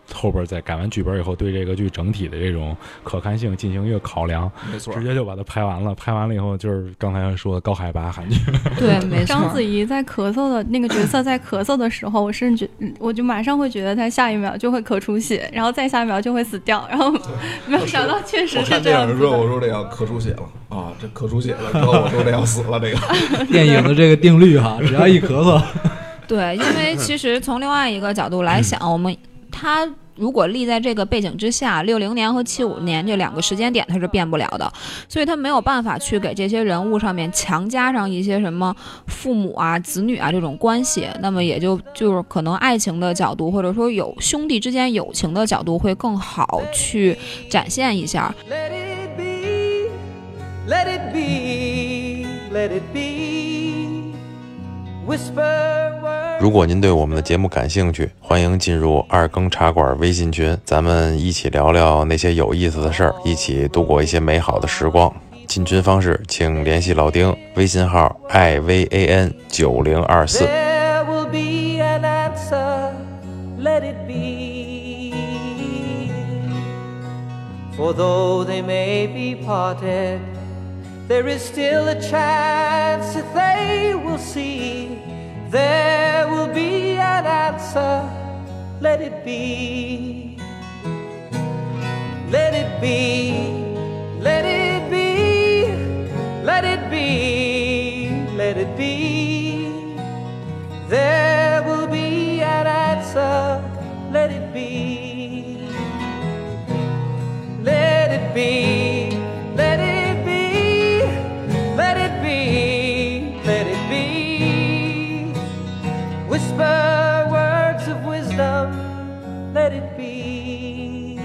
Speaker 1: 后边在改完剧本以后，对这个剧整体的这种可看性进行一个考量，
Speaker 4: 没错，
Speaker 1: 直接就把它拍完了。拍完了以后，就是刚才说的高海拔韩剧。
Speaker 2: 对，没错。
Speaker 3: 章子怡在咳嗽的那个角色在咳嗽的时候，我甚至我就马上会觉得她下一秒就会咳出血，然后再下一秒就会死掉，然后没有想到确实是这样子的。
Speaker 4: 我看电影说我说这样咳出血了啊，这咳出血了，之后我说这要死了这个。
Speaker 5: 电影的这个定律哈，只要一咳嗽。
Speaker 2: 对，因为其实从另外一个角度来想，嗯、我们他如果立在这个背景之下，六零年和七五年这两个时间点它是变不了的，所以他没有办法去给这些人物上面强加上一些什么父母啊、子女啊这种关系，那么也就就是可能爱情的角度，或者说有兄弟之间友情的角度会更好去展现一下。Let it be, let it be, let it be, whisper words。
Speaker 6: 如果您对我们的节目感兴趣，欢迎进入二更茶馆微信群，咱们一起聊聊那些有意思的事儿，一起度过一些美好的时光。进群方式请联系老丁，微信号 I V A N 九零二四。
Speaker 7: There will be an answer, let it be. For though they may be parted, there is still a chance that they will see.There will be an answer, let it be. Let it be, let it be, let it be, let it be. There will be an answer, let it be. Let it be, let it be, let it be, let it be.Whisper words of wisdom, let it be.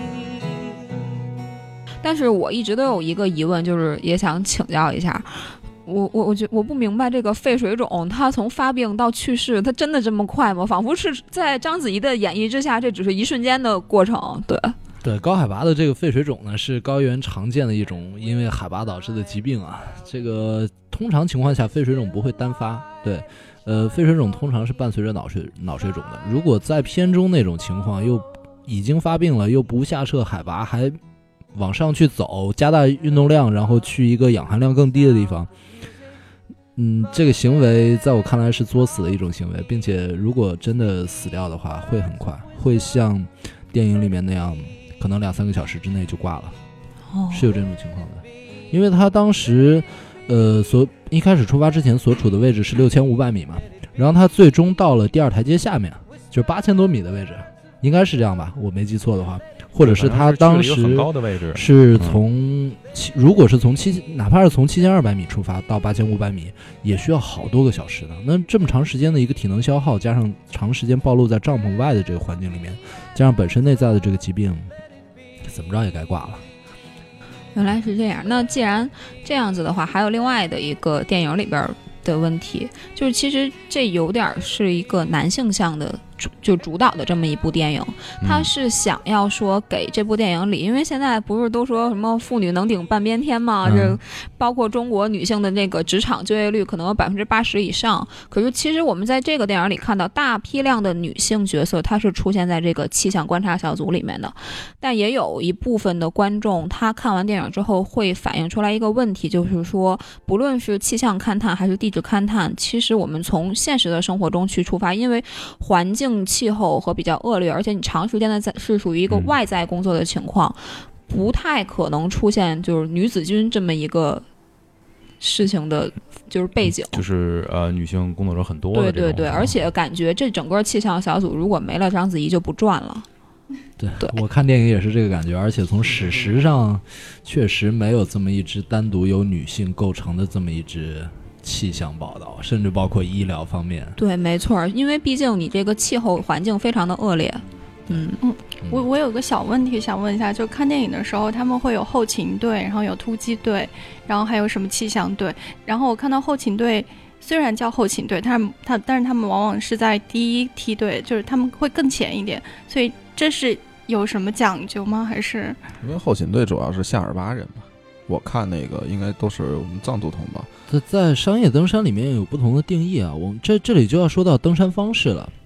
Speaker 2: 但是我一直都有一个疑问，就是也想请教一下，我我我觉我不明白这个肺水肿，它从发病到去世，它真的这么快吗？仿佛是在章子怡的演绎之下，这只是一瞬间的过程。对
Speaker 5: 对，高海拔的这个肺水肿呢，是高原常见的一种因为海拔导致的疾病啊。这个通常情况下，肺水肿不会单发，对。呃，肺水肿通常是伴随着脑水脑水肿的。如果在片中那种情况，又已经发病了，又不下撤海拔，还往上去走，加大运动量，然后去一个氧含量更低的地方，嗯，这个行为在我看来是作死的一种行为，并且如果真的死掉的话，会很快，会像电影里面那样，可能两三个小时之内就挂了，哦，是有这种情况的，因为他当时。呃，所一开始出发之前所处的位置是六千五百米嘛，然后他最终到了第二台阶下面，就是八千多米的位置，应该是这样吧，我没记错的话，或者是他当时
Speaker 1: 很高的位置
Speaker 5: 是从七，如果是从七，哪怕是从七千二百米出发到八千五百米，也需要好多个小时的。那这么长时间的一个体能消耗，加上长时间暴露在帐篷外的这个环境里面，加上本身内在的这个疾病，怎么着也该挂了。
Speaker 2: 原来是这样。那既然这样子的话，还有另外的一个电影里边的问题，就是其实这有点是一个男性向的就主导的这么一部电影，他是想要说给这部电影里，因为现在不是都说什么妇女能顶半边天吗？嗯、这包括中国女性的那个职场就业率可能有百分之八十以上。可是其实我们在这个电影里看到大批量的女性角色，她是出现在这个气象观察小组里面的，但也有一部分的观众，他看完电影之后会反映出来一个问题，就是说，不论是气象勘探还是地质勘探，其实我们从现实的生活中去出发，因为环境气候和比较恶劣，而且你长时间的在是属于一个外在工作的情况，嗯、不太可能出现就是女子军这么一个事情的，就是背景，
Speaker 1: 就是呃女性工作者很多
Speaker 2: 的，对对对，而且感觉这整个气象小组如果没了章子怡就不转了。
Speaker 5: 对，对我看电影也是这个感觉，而且从史实上确实没有这么一支单独由女性构成的这么一支气象报道，甚至包括医疗方面。
Speaker 2: 对，没错，因为毕竟你这个气候环境非常的恶劣。嗯
Speaker 3: 嗯，我我有个小问题想问一下，就看电影的时候他们会有后勤队，然后有突击队，然后还有什么气象队，然后我看到后勤队虽然叫后勤队，但是他但是他们往往是在第一梯队，就是他们会更前一点，所以这是有什么讲究吗？还是
Speaker 4: 因为后勤队主要是夏尔巴人嘛？我看那个应该都是我们藏族同胞。
Speaker 5: 在在商业登山里面有不同的定义啊，我们这这里就要说到登山方式了。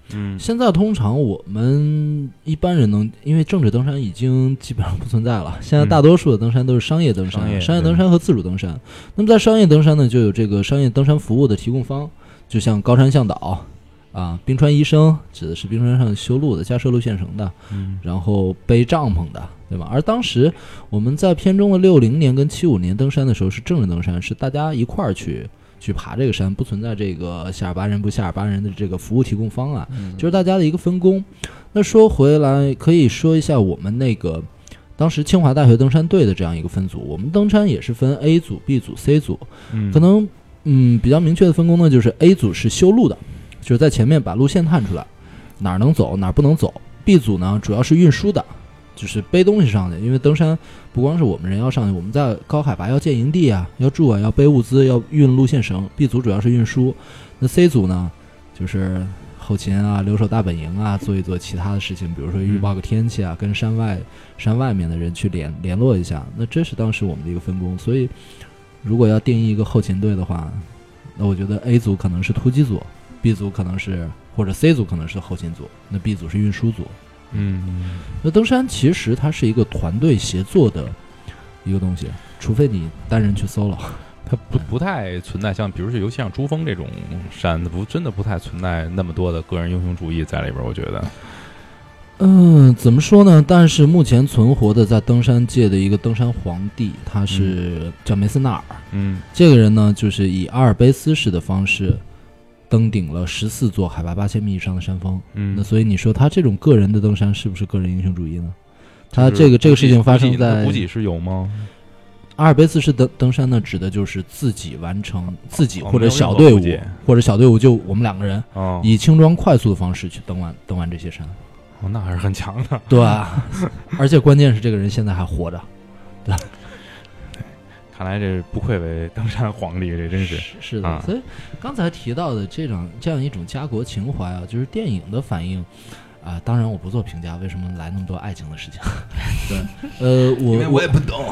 Speaker 5: 嗯，现在通常我们一般人能，因为政治登山已经基本上不存在了，现在大多数的登山都是商业登山，嗯、商, 业商业登山和自主登山。那么在商业登山呢，就有这个商业登山服务的提供方，就像高山向导啊，冰川医生指的是冰川上修路的、架设路线绳的，嗯，然后背帐篷的，对吧？而当时我们在片中的六零年跟七五年登山的时候是政治登山，是大家一块儿去。去爬这个山，不存在这个夏尔巴人不夏尔巴人的这个服务提供方案，嗯、就是大家的一个分工。那说回来，可以说一下我们那个当时清华大学登山队的这样一个分组。我们登山也是分 A 组、B 组、C 组，嗯、可能嗯比较明确的分工呢，就是 A 组是修路的，就是在前面把路线探出来，哪儿能走哪儿不能走。B 组呢主要是运输的。就是背东西上的，因为登山不光是我们人要上去，我们在高海拔要建营地啊，要住啊，要背物资，要运路线绳。B 组主要是运输，那 C 组呢，就是后勤啊，留守大本营啊，做一做其他的事情，比如说预报个天气啊，跟山外山外面的人去联联络一下。那这是当时我们的一个分工。所以，如果要定义一个后勤队的话，那我觉得 A 组可能是突击组 ，B 组可能是或者 C 组可能是后勤组，那 B 组是运输组。嗯，那登山其实它是一个团队协作的一个东西，除非你单人去 solo，
Speaker 1: 它不不太存在像比如说尤其像珠峰这种山，它不真的不太存在那么多的个人英雄主义在里边，我觉得。
Speaker 5: 嗯，怎么说呢？但是目前存活的在登山界的一个登山皇帝，他是叫梅斯纳尔。嗯，这个人呢，就是以阿尔卑斯式的方式。登顶了十四座海拔八千米以上的山峰，嗯，那所以你说他这种个人的登山是不是个人英雄主义呢？他这个这个事情发生在
Speaker 1: 补给是有吗？
Speaker 5: 阿尔卑斯式登登山呢，指的就是自己完成自己或者小队伍、哦、或者小队伍就我们两个人，哦，以轻装快速的方式去登完登完这些山。
Speaker 1: 哦，那还是很强的。
Speaker 5: 对啊，而且关键是这个人现在还活着，对。
Speaker 1: 看来这不愧为登山皇帝，这真是
Speaker 5: 是, 是的、啊。所以刚才提到的这种这样一种家国情怀啊，就是电影的反应啊、呃。当然我不做评价，为什么来那么多爱情的事情？对，呃，我
Speaker 4: 因为我也不懂。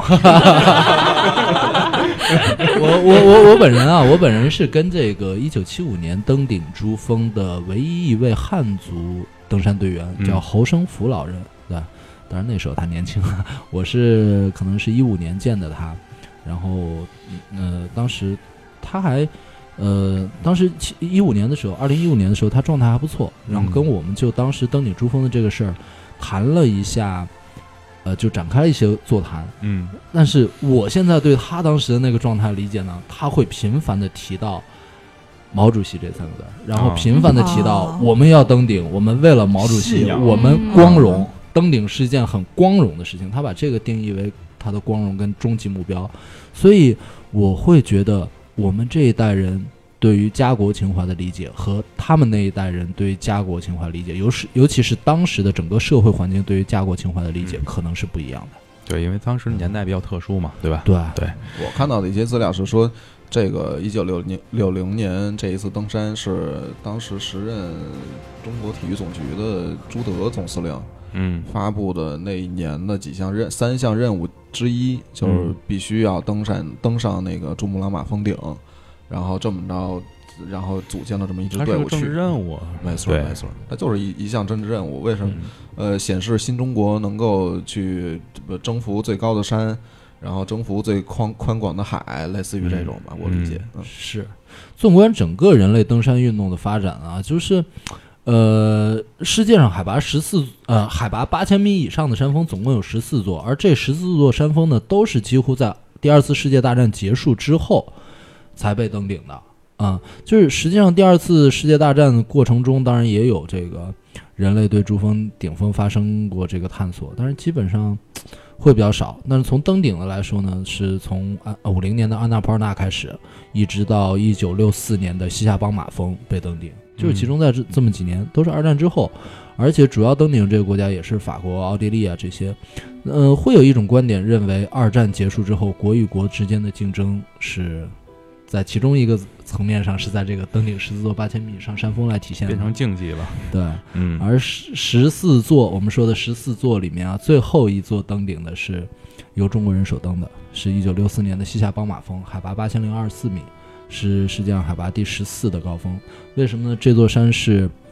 Speaker 5: 我我我我本人啊，我本人是跟这个一九七五年登顶珠峰的唯一一位汉族登山队员，叫侯生福老人，对。当然那时候他年轻，我是可能是一五年见的他。然后，呃，当时他还，呃，当时一五年的时候，二零一五年的时候，他状态还不错。然后跟我们就当时登顶珠峰的这个事儿谈了一下，呃，就展开了一些座谈。嗯，但是我现在对他当时的那个状态理解呢，他会频繁的提到毛主席这三个字，然后频繁的提到我们要登顶，我们为了毛主席，我们光荣，登顶是一件很光荣的事情。他把这个定义为他的光荣跟终极目标，所以我会觉得我们这一代人对于家国情怀的理解和他们那一代人对于家国情怀理解，尤是尤其是当时的整个社会环境对于家国情怀的理解可能是不一样的。
Speaker 1: 对，因为当时年代比较特殊嘛，对吧？
Speaker 5: 对
Speaker 1: 对。
Speaker 4: 我看到的一些资料是说，这个一九六零六零年这一次登山是当时时任中国体育总局的朱德总司令。嗯，发布的那一年的几项任三项任务之一，就是必须要登山、嗯、登上那个珠穆朗玛峰顶，然后这么着，然后组建了这么一支队伍去。
Speaker 1: 政治任务，
Speaker 4: 没错没错，它就是一一项政治任务。为什么？嗯、呃，显示新中国能够去征服最高的山，然后征服最宽宽广的海，类似于这种吧，嗯、我理解。嗯，
Speaker 5: 嗯是。纵观整个人类登山运动的发展啊，就是。呃，世界上海拔十四呃海拔八千米以上的山峰总共有十四座，而这十四座山峰呢，都是几乎在第二次世界大战结束之后才被登顶的啊、嗯。就是实际上第二次世界大战过程中，当然也有这个人类对珠峰顶峰发生过这个探索，但是基本上会比较少。但是从登顶的来说呢，是从五零年的安纳普尔纳开始，一直到一九六四年的西夏邦马峰被登顶。就是其中在这这么几年都是二战之后，而且主要登顶这个国家也是法国、奥地利啊这些，呃，会有一种观点认为，二战结束之后，国与国之间的竞争是在其中一个层面上是在这个登顶十四座八千米以上山峰来体现的，
Speaker 1: 变成竞技了。
Speaker 5: 对，嗯，而十十四座我们说的十四座里面啊，最后一座登顶的是由中国人首登的，是一九六四年的西夏邦马峰，海拔八千零二十四米。是世界上海拔第十四的高峰。为什么呢？这座山是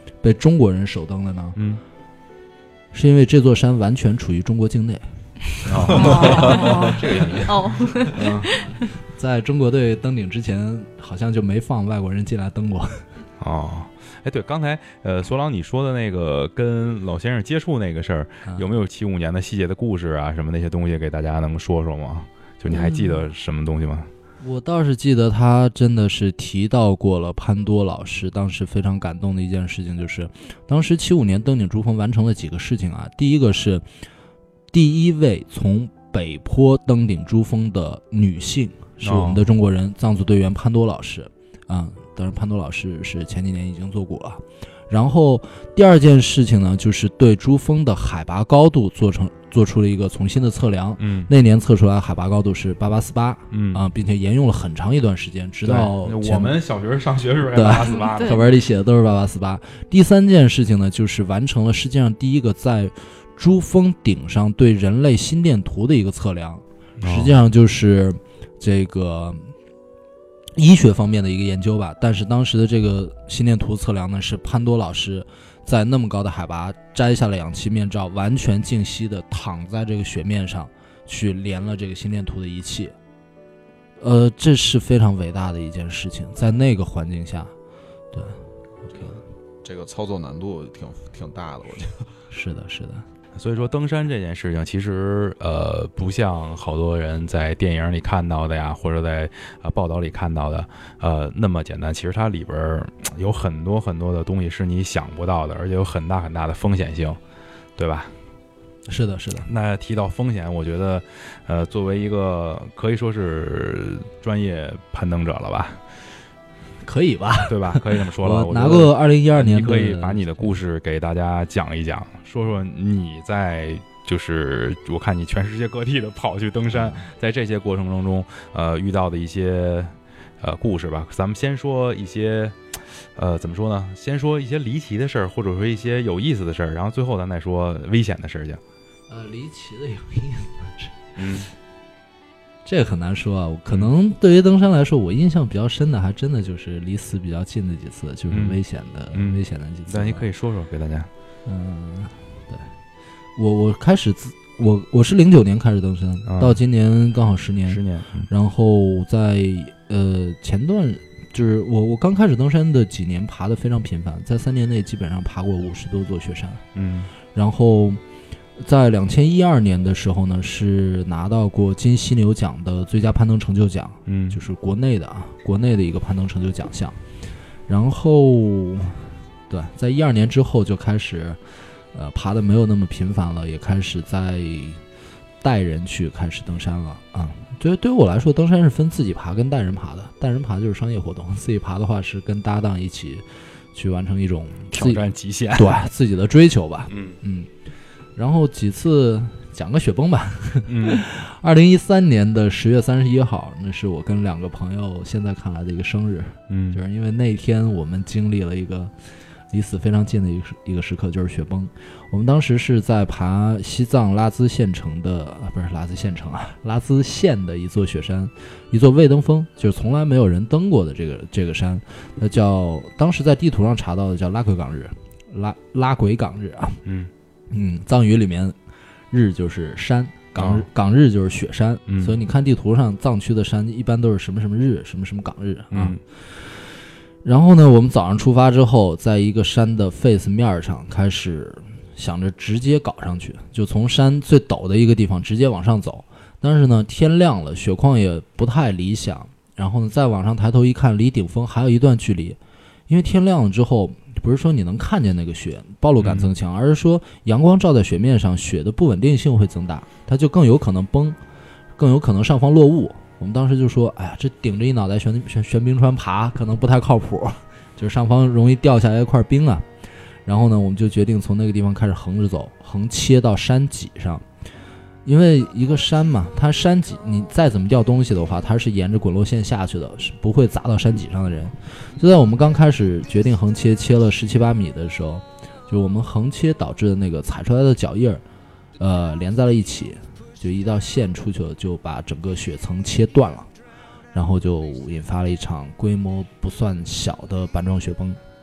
Speaker 5: 被中国人首登的呢？
Speaker 1: 嗯，
Speaker 5: 是因为这座山完全处于中国境内。
Speaker 1: 哦，这个原因
Speaker 2: 哦，
Speaker 5: 嗯，在中国队登顶之前，好像就没放外国人进来登过。
Speaker 1: 哦，哎，对，刚才呃，索朗你说的那个跟老先生接触那个事儿，
Speaker 5: 嗯、
Speaker 1: 有没有七五年的细节的故事啊，什么那些东西给大家能说说吗？就你还记得什么东西吗？
Speaker 5: 嗯、我倒是记得他真的是提到过了潘多老师，当时非常感动的一件事情就是，当时七五年登顶珠峰完成了几个事情啊，第一个是第一位从北坡登顶珠峰的女性是我们的中国人、哦、藏族队员潘多老师啊、嗯，当然潘多老师是前几年已经做过了。然后第二件事情呢，就是对珠峰的海拔高度做成做出了一个重新的测量。嗯，那年测出来海拔高度是八八四八，嗯啊，并且沿用了很长一段时间，直到
Speaker 1: 我们小学上学时候八八四八，
Speaker 5: 课本里写的都是八八四八。第三件事情呢，就是完成了世界上第一个在珠峰顶上对人类心电图的一个测量，实际上就是这个医学方面的一个研究吧。但是当时的这个心电图测量呢，是潘多老师在那么高的海拔摘下了氧气面罩，完全静息的躺在这个雪面上去连了这个心电图的仪器。呃，这是非常伟大的一件事情，在那个环境下，对，
Speaker 4: 这个这个操作难度挺挺大的，我觉得。
Speaker 5: 是的，是的。
Speaker 1: 所以说登山这件事情其实呃不像好多人在电影里看到的呀，或者在呃报道里看到的呃那么简单，其实它里边有很多很多的东西是你想不到的，而且有很大很大的风险性，对吧？
Speaker 5: 是的，是的。
Speaker 1: 那提到风险，我觉得呃作为一个可以说是专业攀登者了吧，
Speaker 5: 可以吧，
Speaker 1: 对吧？可以这么说了。
Speaker 5: 我拿过二零一二年的，
Speaker 1: 你可以把你的故事给大家讲一讲，说说你在就是我看你全世界各地的跑去登山，在这些过程当中，呃，遇到的一些呃故事吧。咱们先说一些，呃，怎么说呢？先说一些离奇的事儿，或者说一些有意思的事儿，然后最后咱再说危险的事情。
Speaker 5: 呃，离奇的有意思的事，
Speaker 1: 嗯。
Speaker 5: 这个很难说啊，可能对于登山来说，我印象比较深的还真的就是离死比较近的几次，就是危险的、嗯、危险的几次。
Speaker 1: 那你可以说说给大家。
Speaker 5: 嗯，对，我我开始自我我是零九年开始登山、嗯，到今年刚好十年，
Speaker 1: 十年。嗯、
Speaker 5: 然后在呃前段就是我我刚开始登山的几年爬得非常频繁，在三年内基本上爬过五十多座雪山。
Speaker 1: 嗯，
Speaker 5: 然后。在两千一二年的时候呢，是拿到过金犀牛奖的最佳攀登成就奖，
Speaker 1: 嗯，
Speaker 5: 就是国内的啊，国内的一个攀登成就奖项。然后，对，在一二年之后就开始，呃，爬的没有那么频繁了，也开始在带人去开始登山了啊。对，对于我来说，登山是分自己爬跟带人爬的，带人爬就是商业活动，自己爬的话是跟搭档一起去完成一种
Speaker 1: 挑战极限，
Speaker 5: 对自己的追求吧。
Speaker 1: 嗯
Speaker 5: 嗯。然后几次讲个雪崩吧。
Speaker 1: 嗯，
Speaker 5: 二零一三年的十月三十一号，那是我跟两个朋友现在看来的一个生日。
Speaker 1: 嗯，
Speaker 5: 就是因为那天我们经历了一个离死非常近的一个一个时刻，就是雪崩。我们当时是在爬西藏拉孜县城的，啊、不是拉孜县城啊，拉孜县的一座雪山，一座未登峰，就是从来没有人登过的这个这个山，那叫当时在地图上查到的叫拉奎岗日，拉拉奎岗日啊。
Speaker 1: 嗯。
Speaker 5: 嗯，藏语里面日就是山，港日、哦、港日就是雪山、
Speaker 1: 嗯、
Speaker 5: 所以你看地图上藏区的山一般都是什么什么日什么什么港日啊、
Speaker 1: 嗯。
Speaker 5: 然后呢，我们早上出发之后，在一个山的 face 面上开始想着直接搞上去，就从山最陡的一个地方直接往上走。但是呢，天亮了，雪况也不太理想，然后呢再往上抬头一看，离顶峰还有一段距离，因为天亮了之后不是说你能看见那个雪暴露感增强、嗯、而是说阳光照在雪面上，雪的不稳定性会增大，它就更有可能崩，更有可能上方落雾。我们当时就说，哎呀，这顶着一脑袋悬悬悬冰川爬可能不太靠谱，就是上方容易掉下来一块冰啊。然后呢，我们就决定从那个地方开始横着走，横切到山脊上。因为一个山嘛，它山脊你再怎么掉东西的话，它是沿着滚落线下去的，是不会砸到山脊上的人。就在我们刚开始决定横切，切了十七八米的时候，就我们横切导致的那个踩出来的脚印儿，呃，连在了一起，就一道线出去了，就把整个雪层切断了，然后就引发了一场规模不算小的板状雪崩。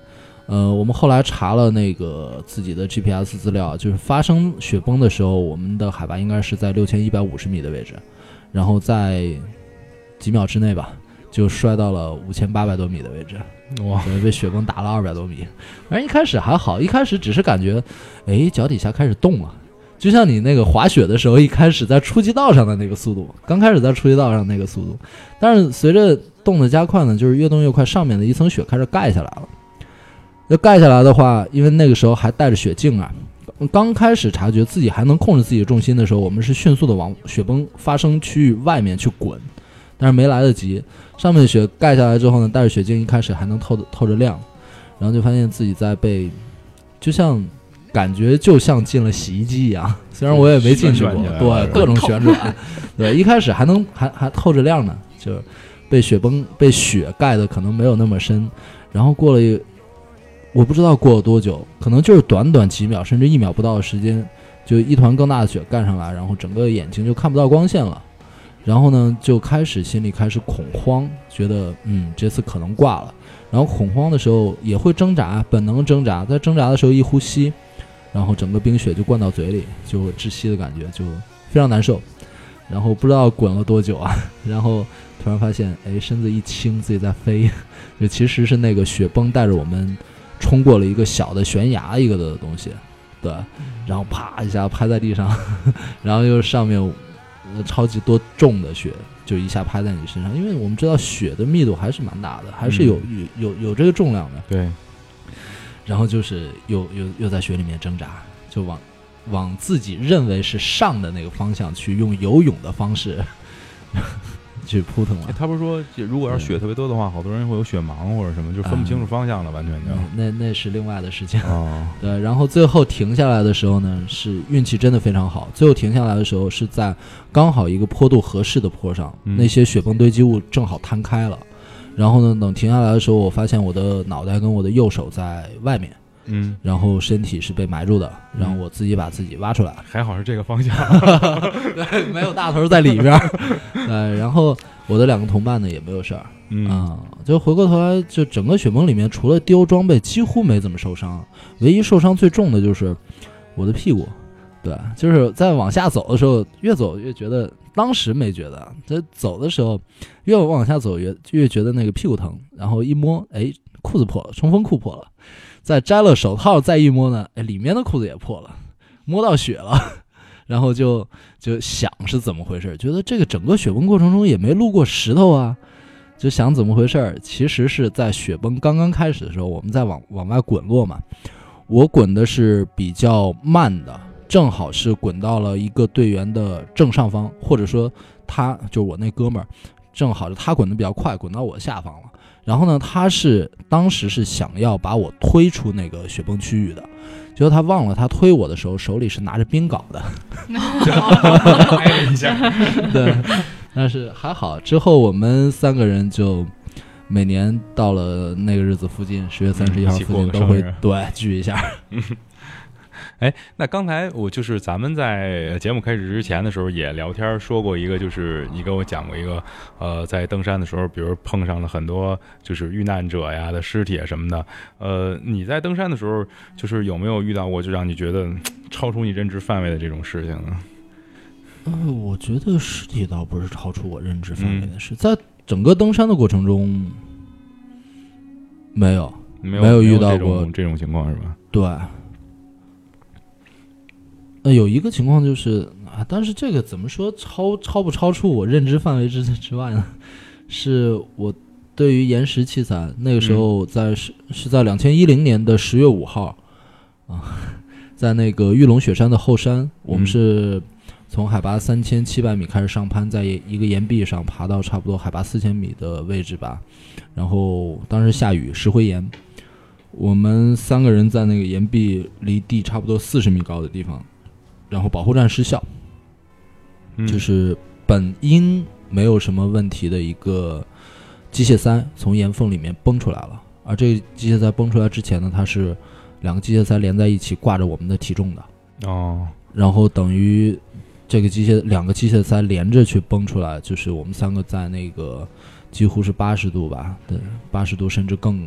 Speaker 5: 呃，我们后来查了那个自己的 G P S 资料，就是发生雪崩的时候，我们的海拔应该是在六千一百五十米的位置，然后在几秒之内吧，就摔到了五千八百多米的位置。哇！被雪崩打了二百多米。反正一开始还好，一开始只是感觉，哎，脚底下开始动了，就像你那个滑雪的时候，一开始在初级道上的那个速度，刚开始在初级道上那个速度，但是随着动的加快呢，就是越动越快，上面的一层雪开始盖下来了。要盖下来的话，因为那个时候还带着雪镜啊，刚开始察觉自己还能控制自己的重心的时候，我们是迅速的往雪崩发生区域外面去滚，但是没来得及。上面的雪盖下来之后呢，带着雪镜一开始还能透透着亮，然后就发现自己在被，就像感觉就像进了洗衣机一样，虽然我也没进去过，对，各种旋转，对，一开始还能还还透着亮呢，就被雪崩被雪盖的可能没有那么深，然后过了一，我不知道过了多久，可能就是短短几秒甚至一秒不到的时间，就一团更大的雪盖上来，然后整个眼睛就看不到光线了。然后呢，就开始心里开始恐慌，觉得嗯这次可能挂了。然后恐慌的时候也会挣扎，本能挣扎，在挣扎的时候一呼吸，然后整个冰雪就灌到嘴里，就窒息的感觉，就非常难受。然后不知道滚了多久啊，然后突然发现，哎，身子一轻，自己在飞，就其实是那个雪崩带着我们冲过了一个小的悬崖一个的东西，对，然后啪一下拍在地上，然后又上面。超级多重的雪就一下拍在你身上，因为我们知道雪的密度还是蛮大的，还是有、嗯、有有有这个重量的。
Speaker 1: 对。
Speaker 5: 然后就是又又又在雪里面挣扎，就往往自己认为是上的那个方向去用游泳的方式去扑腾了。
Speaker 1: 他不是说如果要是雪特别多的话，好多人会有雪盲或者什么，就分不清楚方向了，嗯、完全就、
Speaker 5: 嗯、那那是另外的事情。
Speaker 1: 哦，
Speaker 5: 对，然后最后停下来的时候呢，是运气真的非常好。最后停下来的时候是在刚好一个坡度合适的坡上，嗯、那些雪崩堆积物正好摊开了。然后呢，等停下来的时候，我发现我的脑袋跟我的右手在外面。
Speaker 1: 嗯，
Speaker 5: 然后身体是被埋住的，然后我自己把自己挖出来，
Speaker 1: 还好是这个方向，
Speaker 5: 对，没有大头在里边，对，然后我的两个同伴呢也没有事儿，
Speaker 1: 嗯、
Speaker 5: 啊，就回过头来，就整个雪崩里面除了丢装备，几乎没怎么受伤，唯一受伤最重的就是我的屁股，对，就是在往下走的时候，越走越觉得，当时没觉得，这走的时候越往下走越越觉得那个屁股疼，然后一摸，哎，裤子破了，冲锋裤破了。再摘了手套，再一摸呢，哎，里面的裤子也破了，摸到血了，然后就就想是怎么回事，觉得这个整个雪崩过程中也没路过石头啊，就想怎么回事。其实是在雪崩刚刚开始的时候，我们在往往外滚落嘛，我滚的是比较慢的，正好是滚到了一个队员的正上方，或者说他就是我那哥们儿，正好是他滚的比较快，滚到我下方了。然后呢，他是当时是想要把我推出那个雪崩区域的，结果他忘了他推我的时候手里是拿着冰镐的，
Speaker 1: 挨了一下。
Speaker 5: 对，但是还好，之后我们三个人就每年到了那个日子附近，十月三十一号附近都会对聚一下。
Speaker 1: 哎，那刚才我就是咱们在节目开始之前的时候也聊天说过一个，就是你跟我讲过一个，呃，在登山的时候，比如碰上了很多就是遇难者呀的尸体什么的，呃，你在登山的时候，就是有没有遇到过就让你觉得超出你认知范围的这种事情呢？
Speaker 5: 呃，我觉得尸体倒不是超出我认知范围的事，嗯、在整个登山的过程中，没有
Speaker 1: 没有
Speaker 5: 没有遇到过
Speaker 1: 这种这种情况是吧？
Speaker 5: 对。呃，有一个情况就是啊，但是这个怎么说超超不超出我认知范围之之外呢？是我对于岩石器材那个时候在、嗯、是是在两千一零年的十月五号啊，在那个玉龙雪山的后山，我们是从海拔三千七百米开始上攀，在一个岩壁上爬到差不多海拔四千米的位置吧，然后当时下雨，石灰岩，我们三个人在那个岩壁离地差不多四十米高的地方。然后保护站失效、嗯、就是本应没有什么问题的一个机械塞从岩缝里面崩出来了，而这个机械塞崩出来之前呢，它是两个机械塞连在一起挂着我们的体重的
Speaker 1: 哦，
Speaker 5: 然后等于这个机械两个机械塞连着去崩出来，就是我们三个在那个几乎是八十度吧，对，八十度甚至更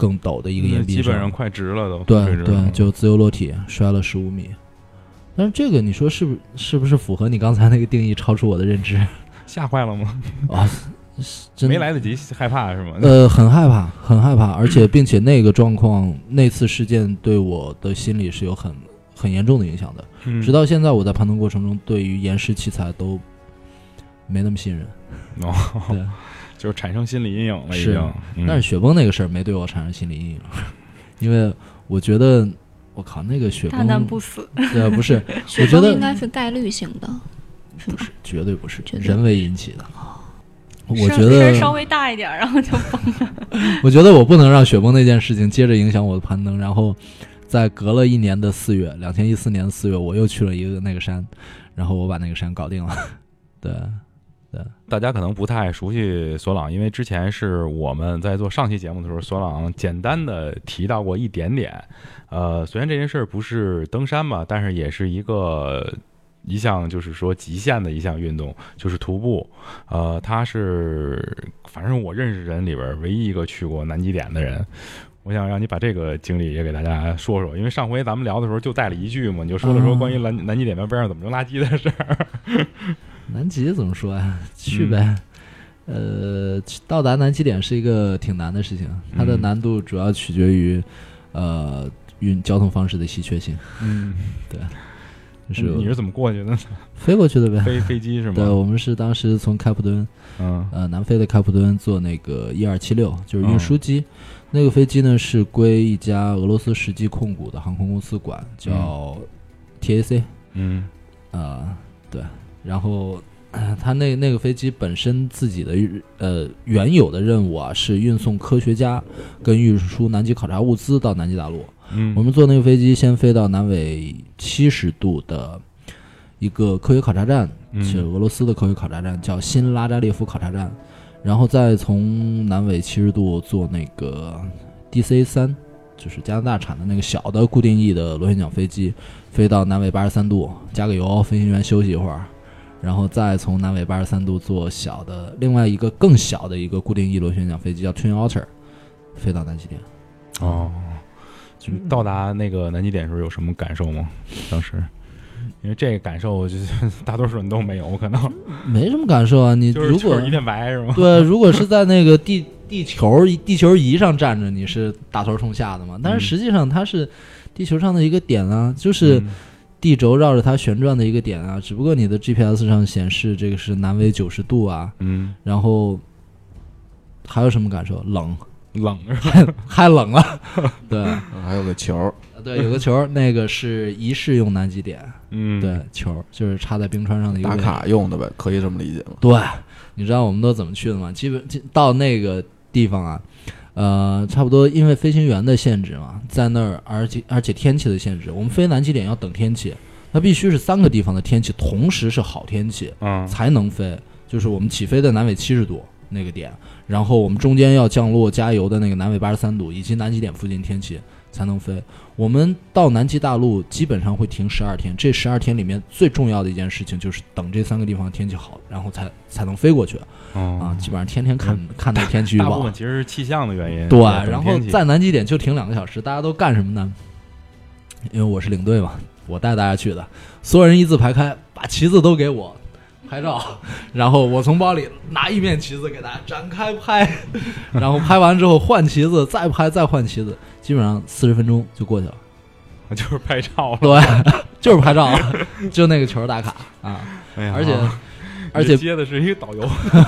Speaker 5: 更陡的一个岩壁上，
Speaker 1: 基本上快直了都。
Speaker 5: 对对，就自由落体摔了十五米。但是这个你说是不是不是符合你刚才那个定义，超出我的认知？
Speaker 1: 吓坏了吗？
Speaker 5: 啊，真
Speaker 1: 没来得及害怕是吗？
Speaker 5: 呃，很害怕，很害怕，而且并且那个状况，那次事件对我的心理是有很很严重的影响的。
Speaker 1: 嗯、
Speaker 5: 直到现在，我在攀登过程中，对于岩石器材都没那么信任。
Speaker 1: 哦，
Speaker 5: 对，
Speaker 1: 就是产生心理阴影了，已经。
Speaker 5: 嗯、但是雪崩那个事儿没对我产生心理阴影，因为我觉得。我靠，那个雪崩，
Speaker 3: 大难不死。
Speaker 5: 对，不是，
Speaker 8: 雪崩应该是概率性的，
Speaker 5: 不是，绝对不是，
Speaker 8: 对
Speaker 5: 人为引起的。我觉得
Speaker 3: 稍微大一点，然后就崩了。
Speaker 5: 我觉得我不能让雪崩那件事情接着影响我的攀登，然后在隔了一年的四月，两千一四年的四月，我又去了一个那个山，然后我把那个山搞定了。对。对，
Speaker 1: 大家可能不太熟悉索朗，因为之前是我们在做上期节目的时候，索朗简单的提到过一点点。呃，虽然这件事不是登山吧，但是也是一个一项就是说极限的一项运动，就是徒步。呃，他是反正我认识人里边唯一一个去过南极点的人。我想让你把这个经历也给大家说说，因为上回咱们聊的时候就带了一句嘛，你就说了说关于南南极点边边上怎么扔垃圾的事儿。
Speaker 5: 南极怎么说呀？去呗。嗯、呃，到达南极点是一个挺难的事情，它的难度主要取决于，呃，运交通方式的稀缺性。嗯，对。就是
Speaker 1: 你是怎么过去的？
Speaker 5: 飞过去的呗。
Speaker 1: 飞飞机是吗？
Speaker 5: 对，我们是当时从开普敦，嗯，呃，南非的开普敦坐那个一二七六，就是运输机。嗯、那个飞机呢是归一家俄罗斯实际控股的航空公司管，叫 T A C。嗯，呃，对。然后，呃、他那那个飞机本身自己的呃原有的任务啊，是运送科学家跟运输南极考察物资到南极大陆。嗯，我们坐那个飞机先飞到南纬七十度的一个科学考察站，嗯、是俄罗斯的科学考察站，叫新拉扎列夫考察站。然后再从南纬七十度坐那个 D C 三，就是加拿大产的那个小的固定翼的螺旋桨飞机，飞到南纬八十三度，加个油，飞行员休息一会儿。然后再从南纬八十三度坐小的另外一个更小的一个固定翼螺旋桨飞机叫 Twin Otter， 飞到南极点。
Speaker 1: 哦，就到达那个南极点时候有什么感受吗？当时，因为这个感受就是大多数人都没有，可能
Speaker 5: 没什么感受啊。你如果、
Speaker 1: 就是、一片白是吗？
Speaker 5: 对，如果是在那个地地球地球仪上站着，你是大头冲下的嘛。但是实际上它是地球上的一个点啊，就是地轴绕着它旋转的一个点啊。只不过你的 G P S 上显示这个是南纬九十度啊，嗯，然后还有什么感受？冷。
Speaker 1: 冷
Speaker 5: 太冷了，对、
Speaker 4: 嗯，还有个球，
Speaker 5: 对，有个球，那个是仪式用南极点，嗯，对，球就是插在冰川上的一个
Speaker 4: 打卡用的呗，可以这么理解吗？
Speaker 5: 对，你知道我们都怎么去的吗？基本到那个地方啊，呃，差不多因为飞行员的限制嘛，在那儿，而且而且天气的限制，我们飞南极点要等天气，它必须是三个地方的天气同时是好天气，嗯，才能飞。就是我们起飞的南纬七十度那个点。然后我们中间要降落加油的那个南纬八十三度，以及南极点附近天气才能飞。我们到南极大陆基本上会停十二天，这十二天里面最重要的一件事情就是等这三个地方天气好，然后才才能飞过去。哦、啊，基本上天天看、嗯、看那天气预报。
Speaker 1: 大部分其实是气象的原因。
Speaker 5: 对，然后在南极点就停两个小时，大家都干什么呢？因为我是领队嘛，我带大家去的，所有人一字排开，把旗子都给我。拍照，然后我从包里拿一面旗子给大家展开拍，然后拍完之后换旗子，再拍再换旗子，基本上四十分钟就过去了，
Speaker 1: 就是拍照了，
Speaker 5: 对，就是拍照了，就那个球打卡啊，哎、而且而且
Speaker 1: 接的是一个导游，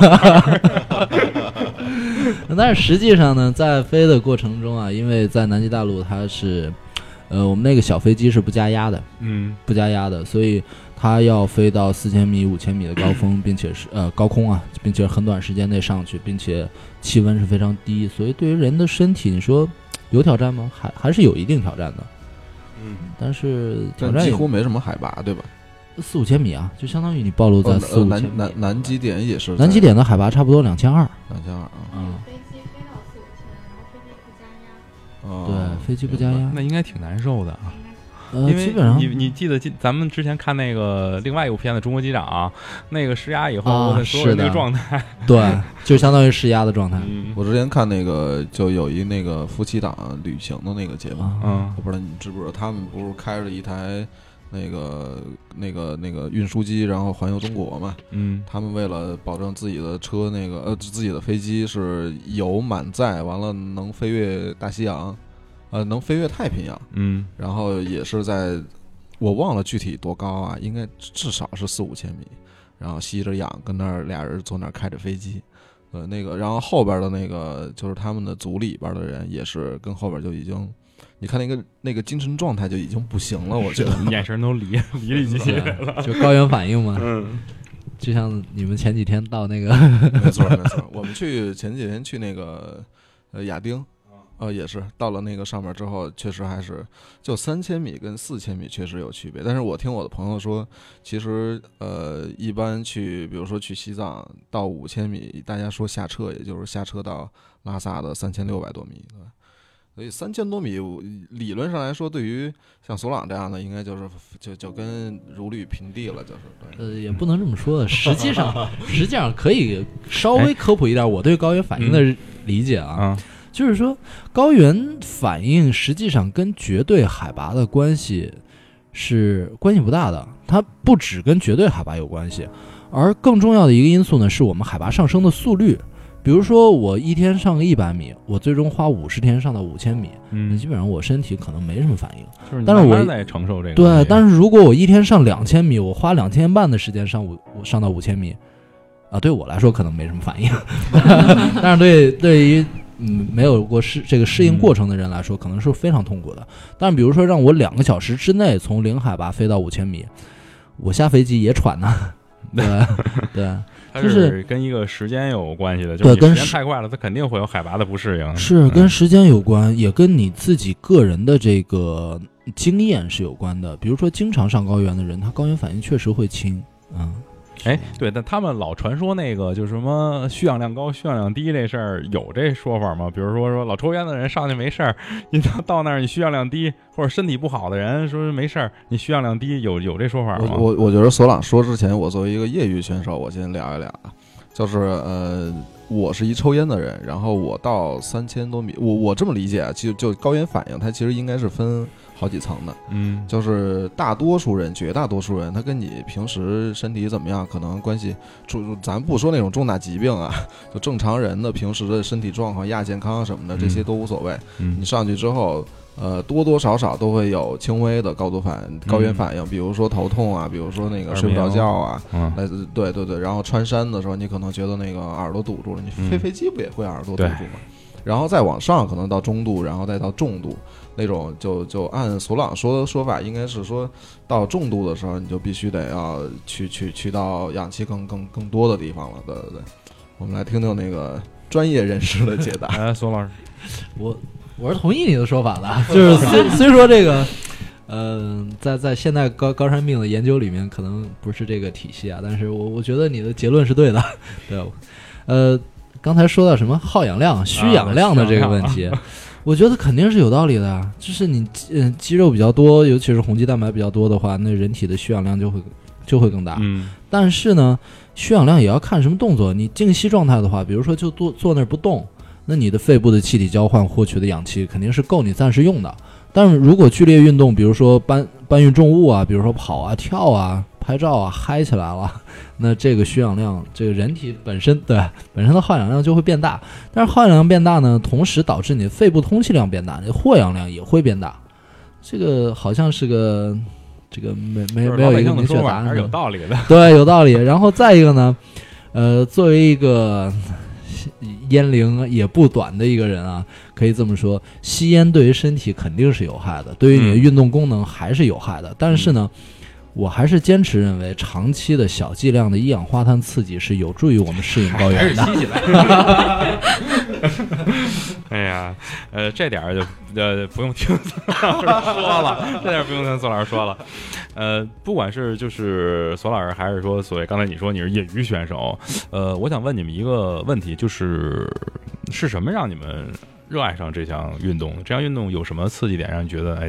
Speaker 5: 但是实际上呢，在飞的过程中啊，因为在南极大陆它是，呃，我们那个小飞机是不加压的，嗯，不加压的，所以。它要飞到四千米、五千米的高峰，并且是呃高空啊，并且很短时间内上去，并且气温是非常低，所以对于人的身体，你说有挑战吗？还还是有一定挑战的。嗯，但是挑战
Speaker 4: 几乎没什么海拔，对吧？
Speaker 5: 四五千米啊，就相当于你暴露在四五千米。
Speaker 4: 南南南极点也是，
Speaker 5: 南极点的海拔差不多两千二，
Speaker 4: 两千二啊。
Speaker 8: 嗯，飞机飞到四五千，然后飞机不加压。
Speaker 5: 哦，对，飞机不加压，
Speaker 1: 那应该挺难受的啊。
Speaker 5: 呃，
Speaker 1: 因为
Speaker 5: 基本上
Speaker 1: 你你记得咱们之前看那个另外一部片子《中国机长》啊，那个施压以后
Speaker 5: 啊，
Speaker 1: 所有那个状态，
Speaker 5: 对，就相当于施压的状态。
Speaker 1: 嗯，
Speaker 4: 我之前看那个就有一那个夫妻档旅行的那个节目，
Speaker 1: 嗯，
Speaker 4: 我不知道你知不知道，他们不是开着一台那个那个那个运输机，然后环游中国嘛。
Speaker 1: 嗯，
Speaker 4: 他们为了保证自己的车那个呃自己的飞机是油满载，完了能飞越大西洋，呃能飞越太平洋。
Speaker 1: 嗯，
Speaker 4: 然后也是在我忘了具体多高啊，应该至少是四五千米。然后吸着氧跟那儿俩人坐那儿开着飞机。呃，那个然后后边的那个就是他们的组里边的人也是跟后边就已经。你看那个那个精神状态就已经不行了，我觉得
Speaker 1: 眼神都离离离离了，
Speaker 5: 就高原反应嘛。
Speaker 1: 嗯，
Speaker 5: 就像你们前几天到那个，
Speaker 4: 没错没错，我们去前几天去那个呃亚丁，呃也是到了那个上面之后，确实还是就三千米跟四千米确实有区别。但是我听我的朋友说，其实呃一般去比如说去西藏到五千米，大家说下撤，也就是下撤到拉萨的三千六百多米，对吧？所以三千多米，理论上来说，对于像索朗这样的，应该就是就就跟如履平地了，就是对。
Speaker 5: 呃，也不能这么说的。实际上，实际上可以稍微科普一点我对高原反应的理解啊，
Speaker 1: 嗯、
Speaker 5: 就是说高原反应实际上跟绝对海拔的关系是关系不大的，它不只跟绝对海拔有关系，而更重要的一个因素呢，是我们海拔上升的速率。比如说我一天上个一百米，我最终花五十天上到五千米，
Speaker 1: 嗯，
Speaker 5: 那基本上我身体可能没什么反应，
Speaker 1: 就是
Speaker 5: 但是我
Speaker 1: 在承受这个。
Speaker 5: 对，但是如果我一天上两千米，我花两天半的时间上五上到五千米，啊，对我来说可能没什么反应，但是对对于嗯没有过适这个适应过程的人来说，可能是非常痛苦的。但是比如说让我两个小时之内从零海拔飞到五千米，我下飞机也喘呢，对对。
Speaker 1: 它
Speaker 5: 就是
Speaker 1: 跟一个时间有关系的，就是
Speaker 5: 跟
Speaker 1: 时间太快了，它肯定会有海拔的不适应。
Speaker 5: 是跟时间有关，也跟你自己个人的这个经验是有关的。比如说，经常上高原的人，他高原反应确实会轻。嗯，
Speaker 1: 哎，对，但他们老传说那个就是什么需氧量高、需氧量低这事儿，有这说法吗？比如说说老抽烟的人上去没事儿，你到到那儿你需氧量低，或者身体不好的人说没事儿，你需氧量低，有有这说法吗？
Speaker 4: 我我我觉得索朗说之前，我作为一个业余选手，我先聊一聊啊，就是呃，我是一抽烟的人，然后我到三千多米，我我这么理解啊，其实就高原反应，它其实应该是分好几层的，
Speaker 1: 嗯，
Speaker 4: 就是大多数人，绝大多数人，他跟你平时身体怎么样，可能关系，咱不说那种重大疾病啊，就正常人的平时的身体状况、亚健康什么的，这些都无所谓。
Speaker 1: 嗯，
Speaker 4: 你上去之后，呃，多多少少都会有轻微的高度反高原反应，嗯、比如说头痛啊，比如说那个睡不着觉啊，
Speaker 1: 嗯，
Speaker 4: 来自对对对，然后穿山的时候，你可能觉得那个耳朵堵住了，你飞飞机不也会耳朵堵住吗？嗯、然后再往上，可能到中度，然后再到重度。那种就就按索朗说的说法，应该是说到重度的时候，你就必须得要去去去到氧气更更更多的地方了。对对对，我们来听听那个专业人士的解答。
Speaker 1: 哎，索老师，
Speaker 5: 我我是同意你的说法的，就是虽虽说这个，呃，在在现代高高山病的研究里面，可能不是这个体系啊，但是我我觉得你的结论是对的。对，呃，刚才说到什么耗氧量、需氧量的这个问题。啊我觉得肯定是有道理的，就是你嗯肌肉比较多，尤其是红肌蛋白比较多的话，那人体的需氧量就会就会更大。
Speaker 1: 嗯，但
Speaker 5: 是呢，需氧量也要看什么动作。你静息状态的话，比如说就坐坐那儿不动，那你的肺部的气体交换获取的氧气肯定是够你暂时用的。但是如果剧烈运动，比如说搬搬运重物啊，比如说跑啊、跳啊、拍照啊，嗨起来了，那这个需氧量，这个人体本身对本身的耗氧量就会变大。但是耗氧量变大呢，同时导致你肺部通气量变大，你获氧量也会变大。这个好像是个这个没没没有一个明确答案，
Speaker 1: 还是有道理的。
Speaker 5: 对，有道理。然后再一个呢，呃，作为一个烟龄也不短的一个人啊，可以这么说，吸烟对于身体肯定是有害的，对于你的运动功能还是有害的。嗯、但是呢，我还是坚持认为，长期的小剂量的一氧化碳刺激是有助于我们适应高原的。
Speaker 1: 还是吸起来。哎呀，呃，这点儿就呃不用听索老师说了，这点不用听索老师说了。呃，不管是就是索老师，还是说所谓刚才你说你是业余选手，呃，我想问你们一个问题，就是是什么让你们热爱上这项运动？这项运动有什么刺激点让你觉得哎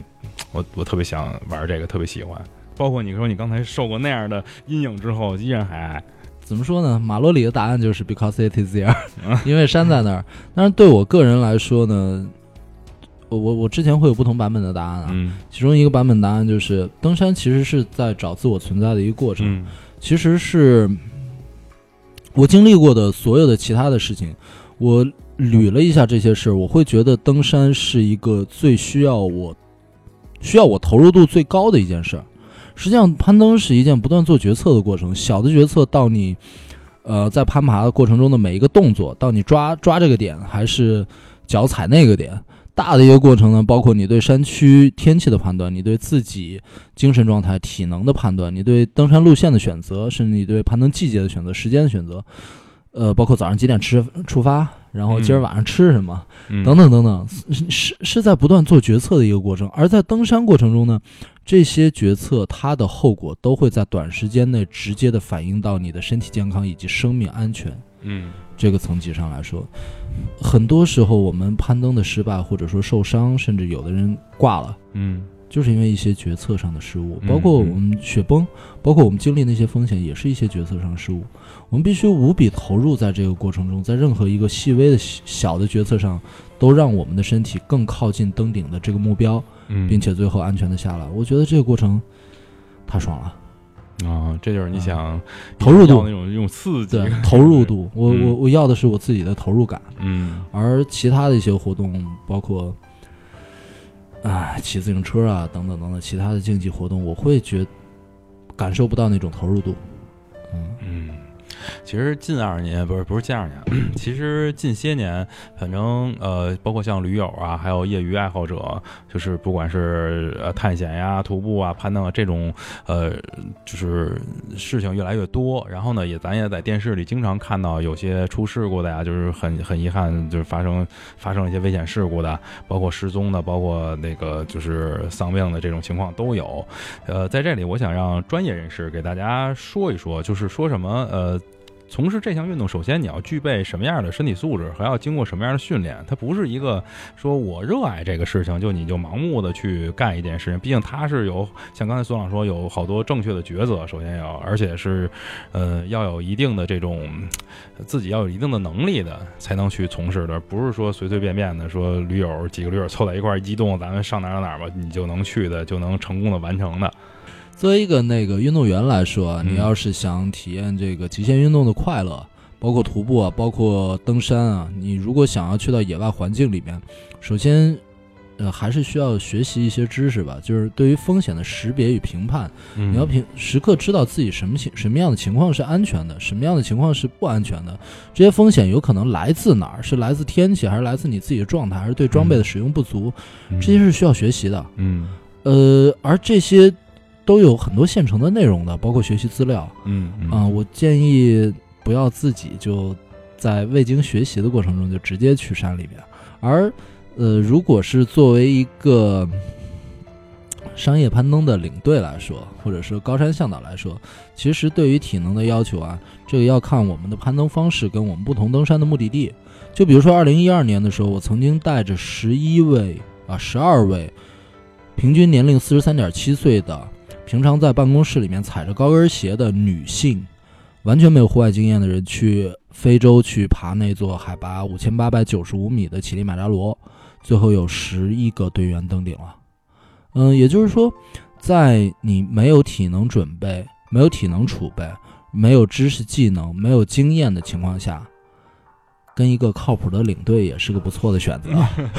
Speaker 1: 我我特别想玩这个，特别喜欢。包括你说你刚才受过那样的阴影之后，依然还爱。
Speaker 5: 怎么说呢？马洛里的答案就是 because it is there， 因为山在那儿。但是对我个人来说呢，我我之前会有不同版本的答案啊。嗯、其中一个版本答案就是登山其实是在找自我存在的一个过程，嗯、其实是我经历过的所有的其他的事情，我捋了一下这些事，我会觉得登山是一个最需要我需要我投入度最高的一件事。实际上攀登是一件不断做决策的过程，小的决策到你呃在攀爬的过程中的每一个动作，到你抓抓这个点还是脚踩那个点，大的一个过程呢，包括你对山区天气的判断，你对自己精神状态体能的判断，你对登山路线的选择，甚至你对攀登季节的选择，时间的选择，呃包括早上几点吃出发，然后今儿晚上吃什么、嗯、等等等等，是是在不断做决策的一个过程。而在登山过程中呢，这些决策它的后果都会在短时间内直接的反映到你的身体健康以及生命安全。嗯，这个层级上来说，很多时候我们攀登的失败，或者说受伤，甚至有的人挂了，嗯，就是因为一些决策上的失误，包括我们雪崩，包括我们经历那些风险，也是一些决策上的失误。我们必须无比投入在这个过程中，在任何一个细微的小的决策上，都让我们的身体更靠近登顶的这个目标，并且最后安全的下来。我觉得这个过程太爽了。
Speaker 1: 啊，这就是你想、嗯、
Speaker 5: 投入度
Speaker 1: 那种用刺激，
Speaker 5: 对，投入度，我、嗯、我我要的是我自己的投入感，嗯，而其他的一些活动，包括啊骑自行车啊等等等等其他的竞技活动，我会觉感受不到那种投入度，嗯
Speaker 1: 嗯。其实近二年不是不是近二年，其实近些年，反正呃，包括像驴友啊，还有业余爱好者，就是不管是呃探险呀、徒步啊、攀登啊这种呃，就是事情越来越多。然后呢，也咱也在电视里经常看到有些出事故的呀，就是很很遗憾，就是发生发生了一些危险事故的，包括失踪的，包括那个就是丧命的这种情况都有。呃，在这里我想让专业人士给大家说一说，就是说什么呃。从事这项运动，首先你要具备什么样的身体素质，还要经过什么样的训练。它不是一个说我热爱这个事情，就你就盲目的去干一件事情。毕竟它是有像刚才苏朗说，有好多正确的抉择，首先要，而且是呃要有一定的这种自己要有一定的能力的，才能去从事的，不是说随随便便的说驴友几个驴友凑在一块儿一激动，咱们上哪儿哪儿吧，你就能去的，就能成功的完成的。
Speaker 5: 作为一个那个运动员来说，你要是想体验这个极限运动的快乐，包括徒步啊，包括登山啊，你如果想要去到野外环境里面，首先呃还是需要学习一些知识吧，就是对于风险的识别与评判，嗯、你要平时刻知道自己什么情什么样的情况是安全的，什么样的情况是不安全的。这些风险有可能来自哪儿？是来自天气，还是来自你自己的状态，还是对装备的使用不足？嗯、这些是需要学习的。嗯，呃，而这些都有很多现成的内容的，包括学习资料。嗯嗯、呃，我建议不要自己就在未经学习的过程中就直接去山里面。而呃，如果是作为一个商业攀登的领队来说，或者是高山向导来说，其实对于体能的要求啊，这个要看我们的攀登方式跟我们不同登山的目的地。就比如说二零一二年的时候，我曾经带着十一位啊十二位平均年龄四十三点七岁的平常在办公室里面踩着高跟鞋的女性，完全没有户外经验的人去非洲去爬那座海拔五千八百九十五米的乞力马扎罗，最后有十一个队员登顶了。嗯，也就是说，在你没有体能准备、没有体能储备、没有知识技能、没有经验的情况下，跟一个靠谱的领队也是个不错的选择。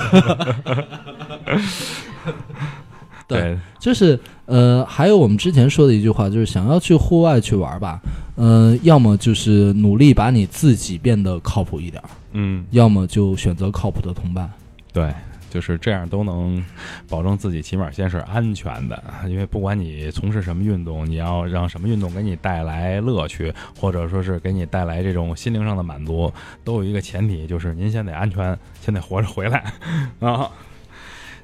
Speaker 5: 对，就是呃，还有我们之前说的一句话，就是想要去户外去玩吧，呃，要么就是努力把你自己变得靠谱一点，嗯，要么就选择靠谱的同伴。
Speaker 1: 对，就是这样都能保证自己起码先是安全的，因为不管你从事什么运动，你要让什么运动给你带来乐趣，或者说是给你带来这种心灵上的满足，都有一个前提，就是您先得安全，先得活着回来啊。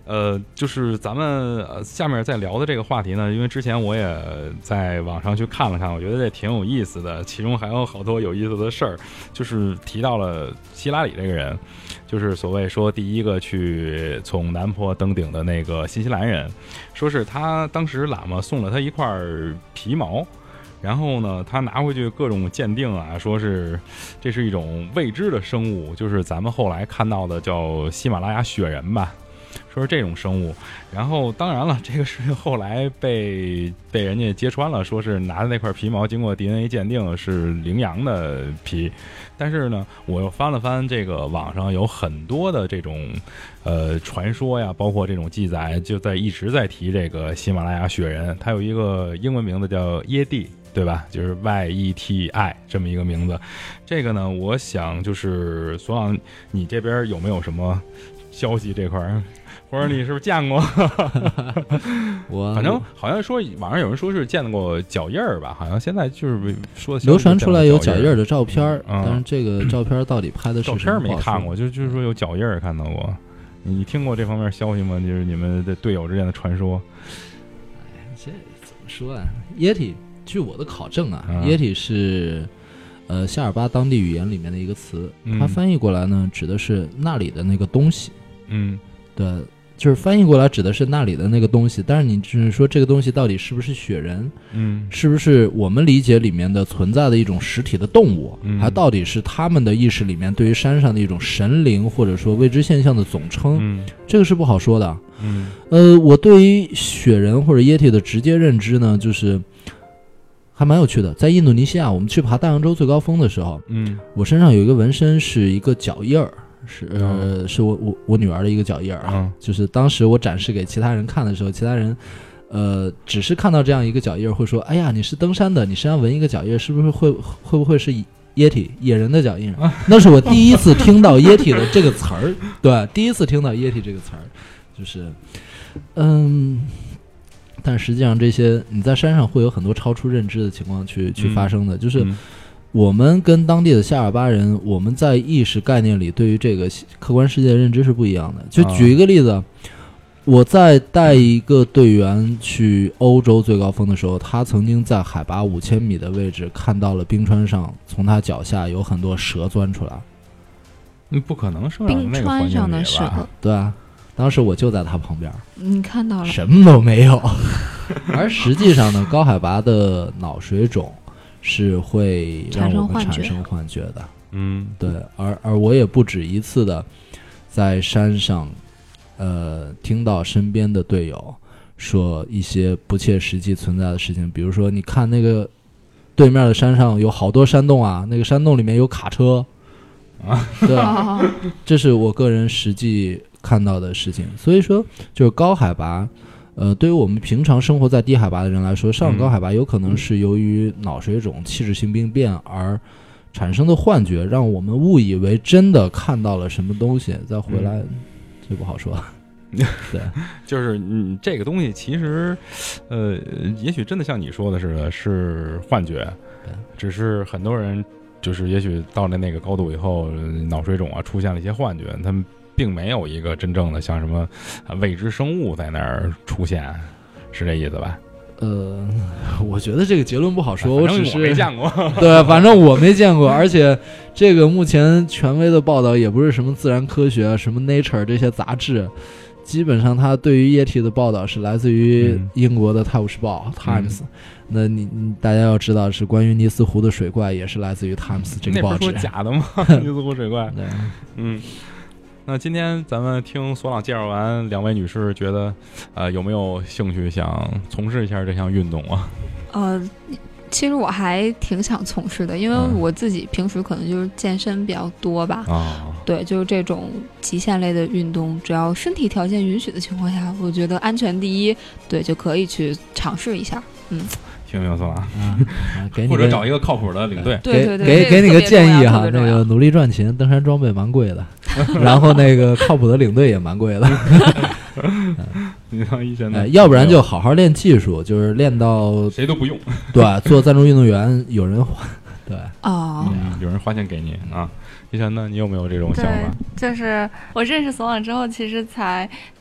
Speaker 1: 呃，就是咱们呃下面再聊的这个话题呢，因为之前我也在网上去看了看，我觉得这挺有意思的，其中还有好多有意思的事儿，就是提到了希拉里这个人，就是所谓说第一个去从南坡登顶的那个新西兰人，说是他当时喇嘛送了他一块皮毛。然后呢，他拿回去各种鉴定啊，说是这是一种未知的生物，就是咱们后来看到的叫喜马拉雅雪人吧，说是这种生物。然后当然了，这个事情后来被被人家揭穿了，说是拿的那块皮毛经过 D N A 鉴定是羚羊的皮。但是呢，我又翻了翻这个网上有很多的这种呃传说呀，包括这种记载，就在一直在提这个喜马拉雅雪人，它有一个英文名字叫耶蒂。对吧？就是 Y E T I 这么一个名字。这个呢，我想就是索朗，你这边有没有什么消息这块儿？或者你是不是见过？
Speaker 5: 我
Speaker 1: 反正好像说网上有人说是见过脚印儿吧，好像现在就是说
Speaker 5: 流传出来有脚印儿的照片，
Speaker 1: 嗯、
Speaker 5: 但是这个照片到底拍的是
Speaker 1: 照片没看过，就就是说有脚印儿看到过。你听过这方面消息吗？就是你们的队友之间的传说。
Speaker 5: 哎，这怎么说啊？耶体。据我的考证啊，
Speaker 1: 嗯、
Speaker 5: 耶体是呃夏尔巴当地语言里面的一个词，
Speaker 1: 嗯、
Speaker 5: 它翻译过来呢指的是那里的那个东西。
Speaker 1: 嗯，
Speaker 5: 对，就是翻译过来指的是那里的那个东西，但是你就是说这个东西到底是不是雪人？
Speaker 1: 嗯，
Speaker 5: 是不是我们理解里面的存在的一种实体的动物？
Speaker 1: 嗯、
Speaker 5: 还到底是他们的意识里面对于山上的一种神灵或者说未知现象的总称？
Speaker 1: 嗯，
Speaker 5: 这个是不好说的。
Speaker 1: 嗯，
Speaker 5: 呃，我对于雪人或者耶体的直接认知呢，就是还蛮有趣的。在印度尼西亚，我们去爬大洋洲最高峰的时候，
Speaker 1: 嗯，
Speaker 5: 我身上有一个纹身，是一个脚印儿，是呃，是我我我女儿的一个脚印儿啊。
Speaker 1: 嗯，
Speaker 5: 就是当时我展示给其他人看的时候，其他人呃只是看到这样一个脚印儿，会说：“哎呀，你是登山的，你身上纹一个脚印，是不是会会不会是耶体野人的脚印？”啊、那是我第一次听到耶体的这个词儿，对，第一次听到耶体这个词儿，就是嗯。但实际上，这些你在山上会有很多超出认知的情况去去发生的，
Speaker 1: 嗯、
Speaker 5: 就是我们跟当地的夏尔巴人，我们在意识概念里对于这个客观世界的认知是不一样的。就举一个例子，啊、我在带一个队员去欧洲最高峰的时候，他曾经在海拔五千米的位置看到了冰川上，从他脚下有很多蛇钻出来。
Speaker 1: 你不可能生长
Speaker 8: 冰川上的蛇，
Speaker 5: 对啊。当时我就在他旁边，
Speaker 8: 你看到了，
Speaker 5: 什么都没有。而实际上呢，高海拔的脑水肿是会让我们产生幻觉的。
Speaker 1: 嗯，
Speaker 5: 对。而而我也不止一次的在山上，呃，听到身边的队友说一些不切实际存在的事情，比如说，你看那个对面的山上有好多山洞啊，那个山洞里面有卡车啊，对，这是我个人实际看到的事情。所以说就是高海拔呃，对于我们平常生活在低海拔的人来说，上高海拔有可能是由于脑水肿、器质性病变而产生的幻觉，让我们误以为真的看到了什么东西，再回来、嗯、这不好说。对，
Speaker 1: 就是嗯，这个东西其实呃，也许真的像你说的似的，是幻觉，只是很多人就是也许到了那个高度以后，脑水肿啊出现了一些幻觉，他们并没有一个真正的像什么未知生物在那儿出现，是这意思吧？
Speaker 5: 呃，我觉得这个结论不好说，
Speaker 1: 我
Speaker 5: 只是
Speaker 1: 我没见过。
Speaker 5: 对，反正我没见过，而且这个目前权威的报道也不是什么自然科学、什么 Nature 这些杂志，基本上它对于液体的报道是来自于英国的《泰晤士报》Times。那你你大家要知道，是关于尼斯湖的水怪，也是来自于 Times 这个报纸。
Speaker 1: 那不是说假的吗？尼斯湖水怪。
Speaker 5: 对，
Speaker 1: 嗯。那今天咱们听索朗介绍完，两位女士觉得，呃，有没有兴趣想从事一下这项运动啊？
Speaker 2: 呃，其实我还挺想从事的，因为我自己平时可能就是健身比较多吧。
Speaker 1: 哦、
Speaker 2: 嗯，对，就是这种极限类的运动，只要身体条件允许的情况下，我觉得安全第一，对，就可以去尝试一下。嗯。
Speaker 1: 听没有错啊，
Speaker 5: 给你
Speaker 1: 或者找一个靠谱的领队，
Speaker 2: 对对对，
Speaker 5: 给给你个建议哈，那个努力赚钱，登山装备蛮贵的，然后那个靠谱的领队也蛮贵的，
Speaker 1: 你看医生
Speaker 5: 呃，要不然就好好练技术，就是练到
Speaker 1: 谁都不用，
Speaker 5: 对，做赞助运动员有人对
Speaker 2: 哦、
Speaker 1: 嗯，有人花钱给你啊。医生呢，你有没有这种想法？
Speaker 3: 对，就是我认识索朗之后，其实才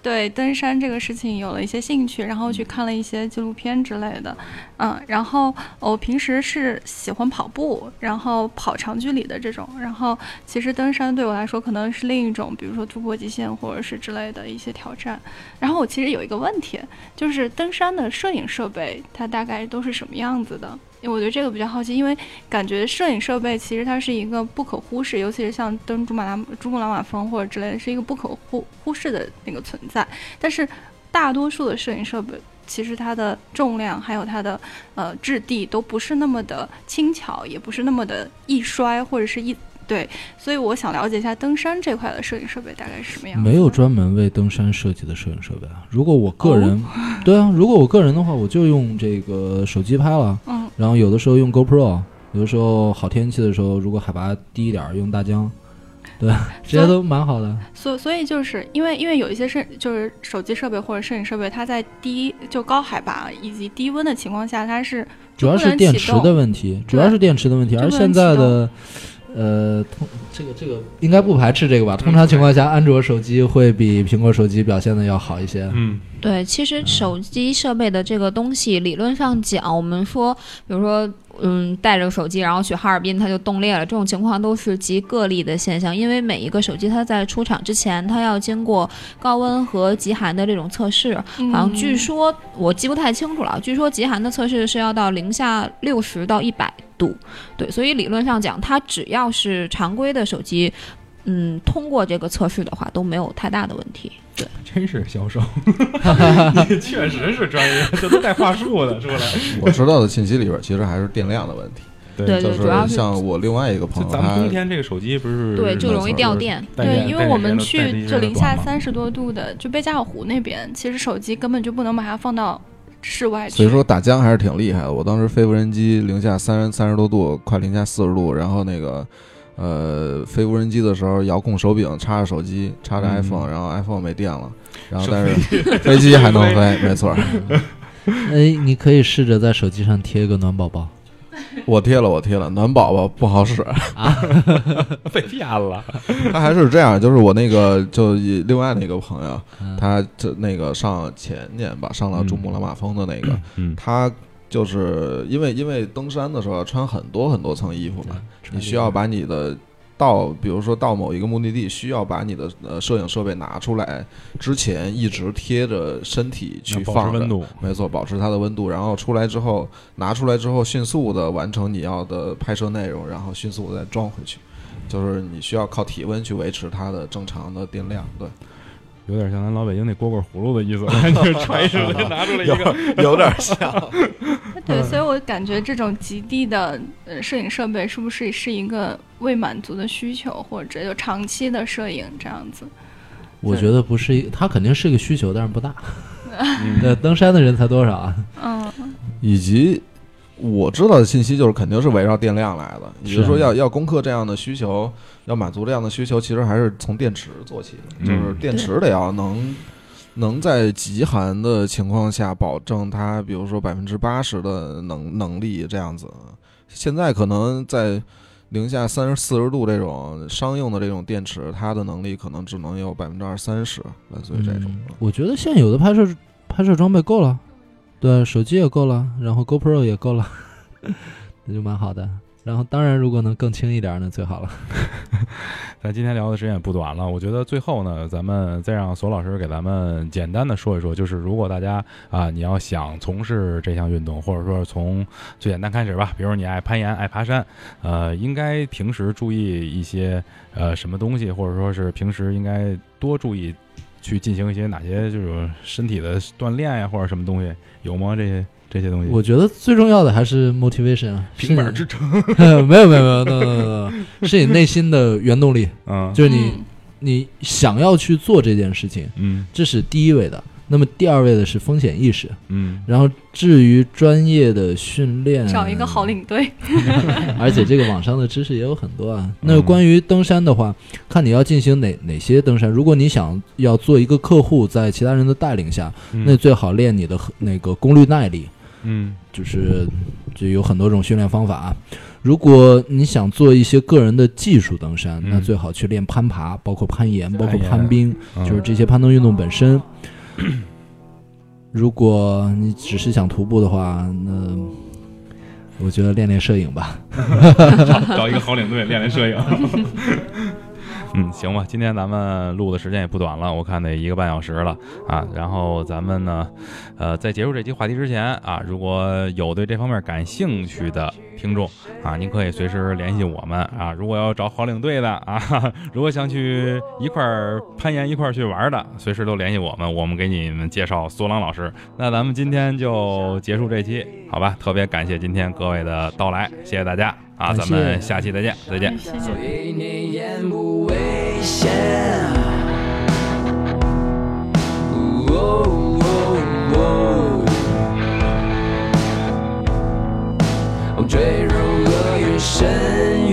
Speaker 3: 对登山这个事情有了一些兴趣，然后去看了一些纪录片之类的，嗯，然后我平时是喜欢跑步，然后跑长距离的这种，然后其实登山对我来说可能是另一种，比如说突破极限或者是之类的一些挑战。然后我其实有一个问题，就是登山的摄影设备它大概都是什么样子的？因为我对这个比较好奇，因为感觉摄影设备其实它是一个不可忽视，尤其是像登珠穆朗珠穆朗玛峰或者之类的，是一个不可忽忽视的那个存在。但是大多数的摄影设备其实它的重量还有它的呃质地都不是那么的轻巧，也不是那么的易摔或者是易对，所以我想了解一下登山这块的摄影设备大概是什么样子。
Speaker 5: 没有专门为登山设计的摄影设备啊。如果我个人、哦、对啊，如果我个人的话，我就用这个手机拍了，嗯，然后有的时候用 GoPro， 有的时候好天气的时候，如果海拔低一点用大疆，对，这些都蛮好的。
Speaker 3: 所以所以就是因为因为有一些摄就是手机设备或者摄影设备，它在低就高海拔以及低温的情况下，它是
Speaker 5: 主要是电池的问题，主要是电池的问题，而现在的。呃，通这个这个应该不排斥这个吧？通常情况下，安卓手机会比苹果手机表现的要好一些。
Speaker 1: 嗯，
Speaker 2: 对，其实手机设备的这个东西，理论上讲，我们说，比如说，嗯，带着手机然后去哈尔滨，它就冻裂了，这种情况都是极个例的现象。因为每一个手机它在出厂之前，它要经过高温和极寒的这种测试，
Speaker 3: 嗯、
Speaker 2: 好像据说我记不太清楚了，据说极寒的测试是要到零下六十到一百。对，所以理论上讲，它只要是常规的手机，嗯，通过这个测试的话，都没有太大的问题。对，
Speaker 1: 真是销售，你确实是专业，这都带话术的出来。
Speaker 4: 我知道的信息里边，其实还是电量的问题。
Speaker 2: 对对，
Speaker 4: 就是像我另外一个朋友，
Speaker 1: 咱们冬天这个手机不是
Speaker 2: 对就容易掉电。
Speaker 3: 对，因为我们去就零下三十多度的，就贝加尔湖那边，其实手机根本就不能把它放到室外去。
Speaker 4: 所以说打浆还是挺厉害的。我当时飞无人机零下三三十多度，快零下四十度，然后那个呃飞无人机的时候，遥控手柄插着手机，插着 iPhone，、嗯、然后 iPhone 没电了，然后但是飞机还能飞，没错。
Speaker 5: 哎，你可以试着在手机上贴一个暖宝宝。
Speaker 4: 我贴了，我贴了，暖宝宝不好使
Speaker 1: 啊，被骗了。
Speaker 4: 他还是这样，就是我那个就另外那个朋友，嗯、他就那个上前年吧，上了珠穆朗玛峰的那个，嗯、他就是因为因为登山的时候要穿很多很多层衣服嘛，你需要把你的。到比如说到某一个目的地，需要把你的呃摄影设备拿出来之前，一直贴着身体去放着，
Speaker 1: 温度，
Speaker 4: 没错，保持它的温度。然后出来之后，拿出来之后，迅速的完成你要的拍摄内容，然后迅速的再装回去。就是你需要靠体温去维持它的正常的电量，对。
Speaker 1: 有点像咱老北京那蝈蝈葫芦的意思，就是揣着拿出来一个，
Speaker 4: 有, 有点像。
Speaker 3: 对，所以我感觉这种极地的呃摄影设备是不是是一个未满足的需求，或者就长期的摄影这样子？
Speaker 5: 我觉得不是一，它肯定是一个需求，但是不大。对，登山的人才多少啊？
Speaker 3: 嗯，
Speaker 4: 以及。我知道的信息就是肯定是围绕电量来的，也就是说要要攻克这样的需求，要满足这样的需求，其实还是从电池做起的，嗯、就是电池得要能能在极寒的情况下保证它，比如说百分之八十的能能力这样子。现在可能在零下三十四十度这种商用的这种电池，它的能力可能只能有百分之二三十，类似于这种、嗯。
Speaker 5: 我觉得现有的拍摄拍摄装备够了。对，手机也够了，然后 GoPro 也够了，那就蛮好的。然后当然如果能更轻一点呢最好了。
Speaker 1: 咱今天聊的时间也不短了，我觉得最后呢咱们再让索老师给咱们简单的说一说，就是如果大家啊你要想从事这项运动，或者说从最简单开始吧，比如你爱攀岩爱爬山，呃应该平时注意一些呃什么东西，或者说是平时应该多注意去进行一些哪些这种身体的锻炼呀，或者什么东西有吗？这些这些东西，
Speaker 5: 我觉得最重要的还是 motivation，
Speaker 1: 平板支撑。
Speaker 5: 没有没有没有 no, no, no, no, 是你内心的原动力，嗯，就是你、嗯、你想要去做这件事情，嗯，这是第一位的。那么第二位的是风险意识，嗯，然后至于专业的训练，
Speaker 3: 找一个好领队，
Speaker 5: 而且这个网上的知识也有很多啊。那关于登山的话，看你要进行哪哪些登山。如果你想要做一个客户，在其他人的带领下，嗯、那最好练你的那个功率耐力，嗯，就是就有很多种训练方法啊。 如果你想做一些个人的技术登山，
Speaker 1: 嗯、
Speaker 5: 那最好去练攀爬，包括攀岩，包括
Speaker 1: 攀
Speaker 5: 攀冰，
Speaker 1: 嗯、
Speaker 5: 就是这些攀登运动本身。如果你只是想徒步的话，那我觉得练练摄影吧。
Speaker 1: 找一个好领队练练摄影。嗯，行吧，今天咱们录的时间也不短了，我看得一个半小时了啊。然后咱们呢，呃，在结束这期话题之前啊，如果有对这方面感兴趣的听众啊，您可以随时联系我们啊。如果要找好领队的啊，如果想去一块儿攀岩一块儿去玩的，随时都联系我们，我们给你们介绍索朗老师。那咱们今天就结束这期，好吧？特别感谢今天各位的到来，谢谢大家。啊，咱们下期再见，再见。
Speaker 7: 所以你眼不危险。哦哦哦，坠入厄运深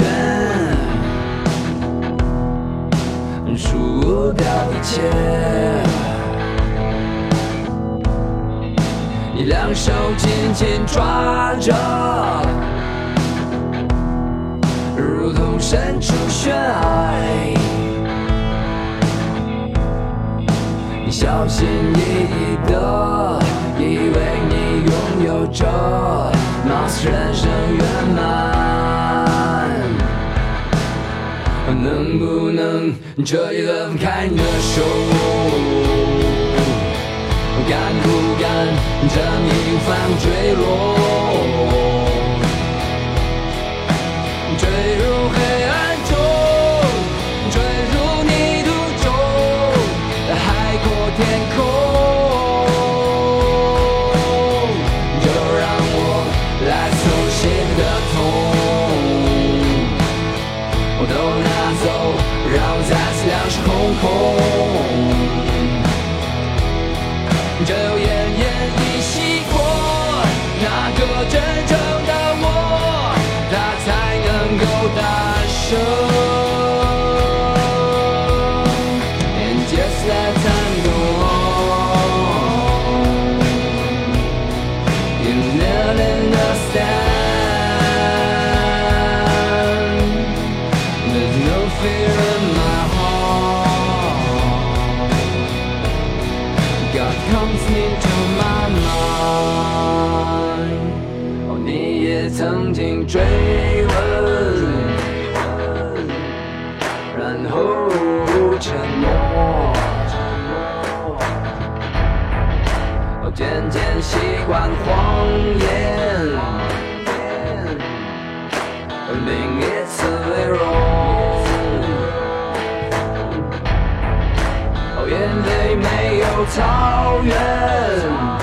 Speaker 7: 渊，输掉一切。你两手紧紧抓着，如同身处悬崖，你小心翼翼的以为你拥有着貌似人生圆满，能不能彻底的放开你的手？敢不敢这命运反坠落？坠入黑暗中，坠入泥土中，海阔天空。就让我来手心的痛，我都拿走，让我再次两手空空。只有奄奄一息过，那个真正的我，他才能够大声。And just let time go on, you never understand. There's no fear in my heart. God comes into my mind. 哦，你也曾经追问，然后沉默，哦，渐渐习惯谎言，另一次微弱，哦，眼泪没有草原。